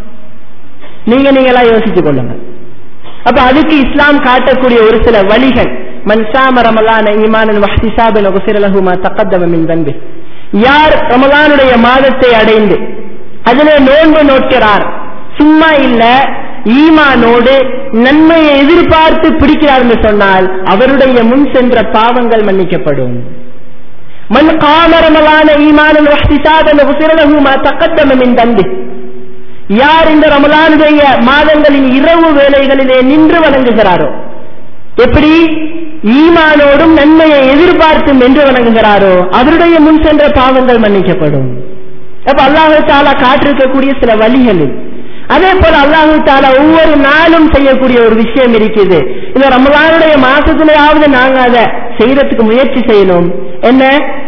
நீங்க நீங்களா யோசிச்சு கொள்ளுங்க. அப்ப அதுக்கு இஸ்லாம் காட்டக்கூடிய ஒரு சில வழிகள், மன் ஸாம ரமலான ஈமானன் வஹ்திஸாபன் குஃபிர லஹு மா தகத்தம மின் தன்பி, யார் ரமலானுடைய மாதத்தை அடைந்து அதிலே நோன்பு நோக்கிறார், சும்மா இல்ல ஈமானோடு நன்மையை எதிர்பார்த்து பிடிக்கிறார் என்று சொன்னால் அவருடைய முன் சென்ற பாவங்கள் மன்னிக்கப்படும். மன் காம ரமலான ஈமானன் வஹ்திசாபன் குஃபிர லஹு மா தகத்தம மின் தம்பி. யார் இந்த ரமலானுடைய மாதங்களின் இரவு வேளைகளிலே நின்று வணங்குகிறாரோ, எப்படி ஈமானோடும் நன்மையை எதிர்பார்த்தும் என்று வணங்குகிறாரோ அவருடைய முன் சென்ற பாவங்கள் மன்னிக்கப்படும். அப்ப அல்லாஹு தஆலா காட்டிருக்கக்கூடிய சில வழிகள். அதே போல அல்லாஹு தஆலா ஒவ்வொரு நாளும் செய்யக்கூடிய ஒரு விஷயம் இருக்குது. இந்த ரமலானுடைய மாசத்திலேயாவது நாங்க அதை செய்யறதுக்கு முயற்சி செய்யணும். என்ன?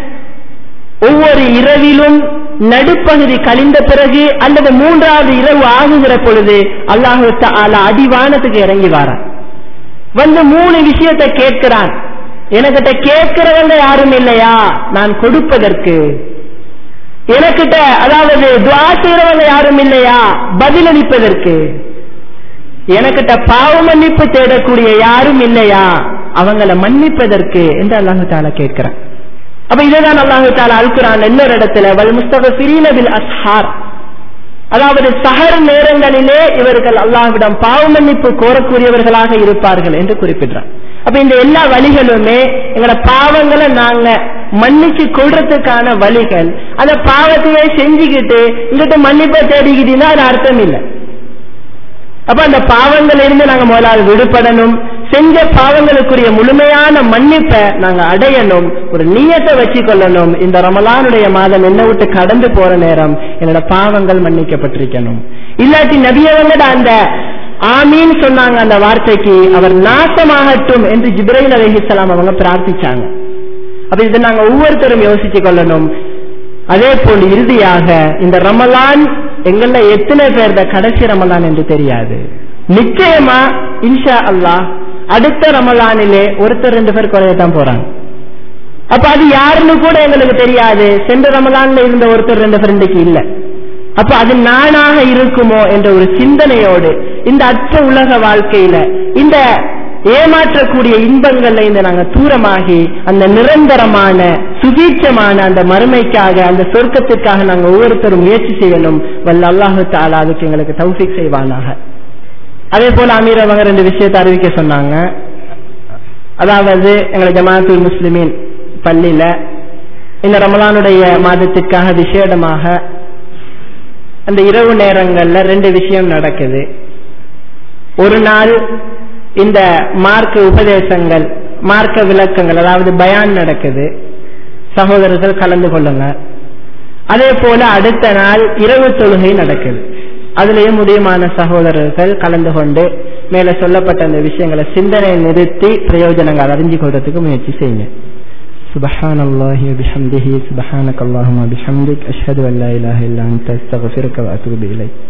ஒவ்வொரு இரவிலும் நடுப்பகுதி கழிந்த பிறகு அல்லது மூன்றாவது இரவு ஆகுகிற பொழுது அல்லாஹு தஆலா அடிவானத்துக்கு இறங்கி வாரான். வந்து மூணு விஷயத்தை கேட்கிறான். எனக்கிட்ட கேட்கிறவங்க யாரும் இல்லையா நான் கொடுப்பதற்கு? எனக்கிட்ட அதாவது துஆ செய்றவங்க யாரும் இல்லையா பதிலளிப்பதற்கு? எனக்கிட்ட பாவ மன்னிப்பு தேடக்கூடிய யாரும் இல்லையா அவங்களை மன்னிப்பதற்கு என்று அல்லாஹு தஆலா கேட்கிறான். அப்ப இதுதான் அல்லாஹு தஆலா அல் குர்ஆன்ல இன்னொரு இடத்துல வல் முஸ்தக்ஃபிரீன பில் அஸ்ஹார், அதாவது சஹர் நேரங்களிலே இவர்கள் அல்லாஹ்விடம் பாவ மன்னிப்பு கோரக்கூடியவர்களாக இருப்பார்கள் என்று குறிப்பிடுறார். அப்ப இந்த எல்லா வழிகளுமே எங்களோட பாவங்களை நாங்க மன்னிச்சு கொள்றதுக்கான வழிகள். அந்த பாவத்தையே செஞ்சுக்கிட்டு இங்கிட்ட மன்னிப்பை தேடிக்கிட்டீங்கன்னா அது அர்த்தம் இல்லை. அப்ப அந்த பாவங்கள் இருந்து நாங்க முதலாவது விடுபடணும். செஞ்ச பாவங்களுக்குரிய முழுமையான மன்னிப்பை நாங்க அடையணும். ஒரு நியத்தை வச்சு கொள்ளணும். இந்த ரமலானுடைய மாதம் என்ன விட்டு கடந்து போற நேரம் என்னோட பாவங்கள் மன்னிக்கப்பட்டிருக்கணும். இல்லாட்டி நபியவங்க அந்த ஆமீன் சொன்னாங்க அந்த வார்த்தைக்கு, அவர் நாசமாகட்டும் என்று ஜிப்ரீல் அலைஹிஸ்ஸலாம் அவங்க பிரார்த்திச்சாங்க. அப்ப இதை நாங்க ஒவ்வொருத்தரும் யோசிச்சு கொள்ளணும். அதே போல் இறுதியாக இந்த ரமலான் எங்கள எத்தனை பேர் கடைசி ரமலான் என்று தெரியாது. நிச்சயமா இன்ஷா அல்லாஹ் அடுத்த ரமலானிலே ஒருத்தர் ரெண்டு பேர் குறையத்தான் போறாங்க. அப்ப அது யாருன்னு கூட எங்களுக்கு தெரியாது. சென்ற ரமலான்ல இருந்த ஒருத்தர் ரெண்டு பேர் இன்றைக்கு இல்ல. அப்ப அது நானாக இருக்குமோ என்ற ஒரு சிந்தனையோடு இந்த அற்ற உலக வாழ்க்கையில இந்த ஏமாற்றக்கூடிய இன்பங்கள்ல இந்த நாங்க தூரமாகி அந்த நிரந்தரமான சுபீட்சமான அந்த மறுமைக்காக அந்த சொர்க்கத்திற்காக நாங்க ஒவ்வொருத்தரும் முயற்சி செய்யணும். வல்ல அல்லாஹு தஆலா அதுக்கு எங்களுக்கு தௌஃபீக் செய்வானாக. அதே போல அமீர் அவங்க ரெண்டு விஷயத்தை அறிவிக்க சொன்னாங்க. அதாவது எங்களை ஜமாஅத்துல் முஸ்லிமீன் பள்ளியில இந்த ரமலானுடைய மாதத்திற்காக விசேடமாக அந்த இரவு நேரங்கள்ல ரெண்டு விஷயம் நடக்குது. ஒரு நாள் இந்த மார்க்க உபதேசங்கள் மார்க்க விளக்கங்கள் அதாவது பயான் நடக்குது. சகோதரர்கள் கலந்து கொள்ளுங்க. அதே போல அடுத்த நாள் இரவு தொழுகை நடக்குது. அதுலயும் முடியுமான சகோதரர்கள் கலந்து கொண்டு மேல சொல்லப்பட்ட அந்த விஷயங்களை சிந்தனை நிறுத்தி பிரயோஜனங்கள் அறிஞ்சு கொள்றதுக்கு முயற்சி செய்யுங்க. சுப்ஹானல்லாஹி வ பிஹம்திஹி சுப்ஹானக்கல்லாஹும்ம பிஹம்திக் அஷ்ஹது அன் லா இலாஹா இல்லா அன்த அஸ்தக்ஃபிருக வ அத்தூபு இலைக்.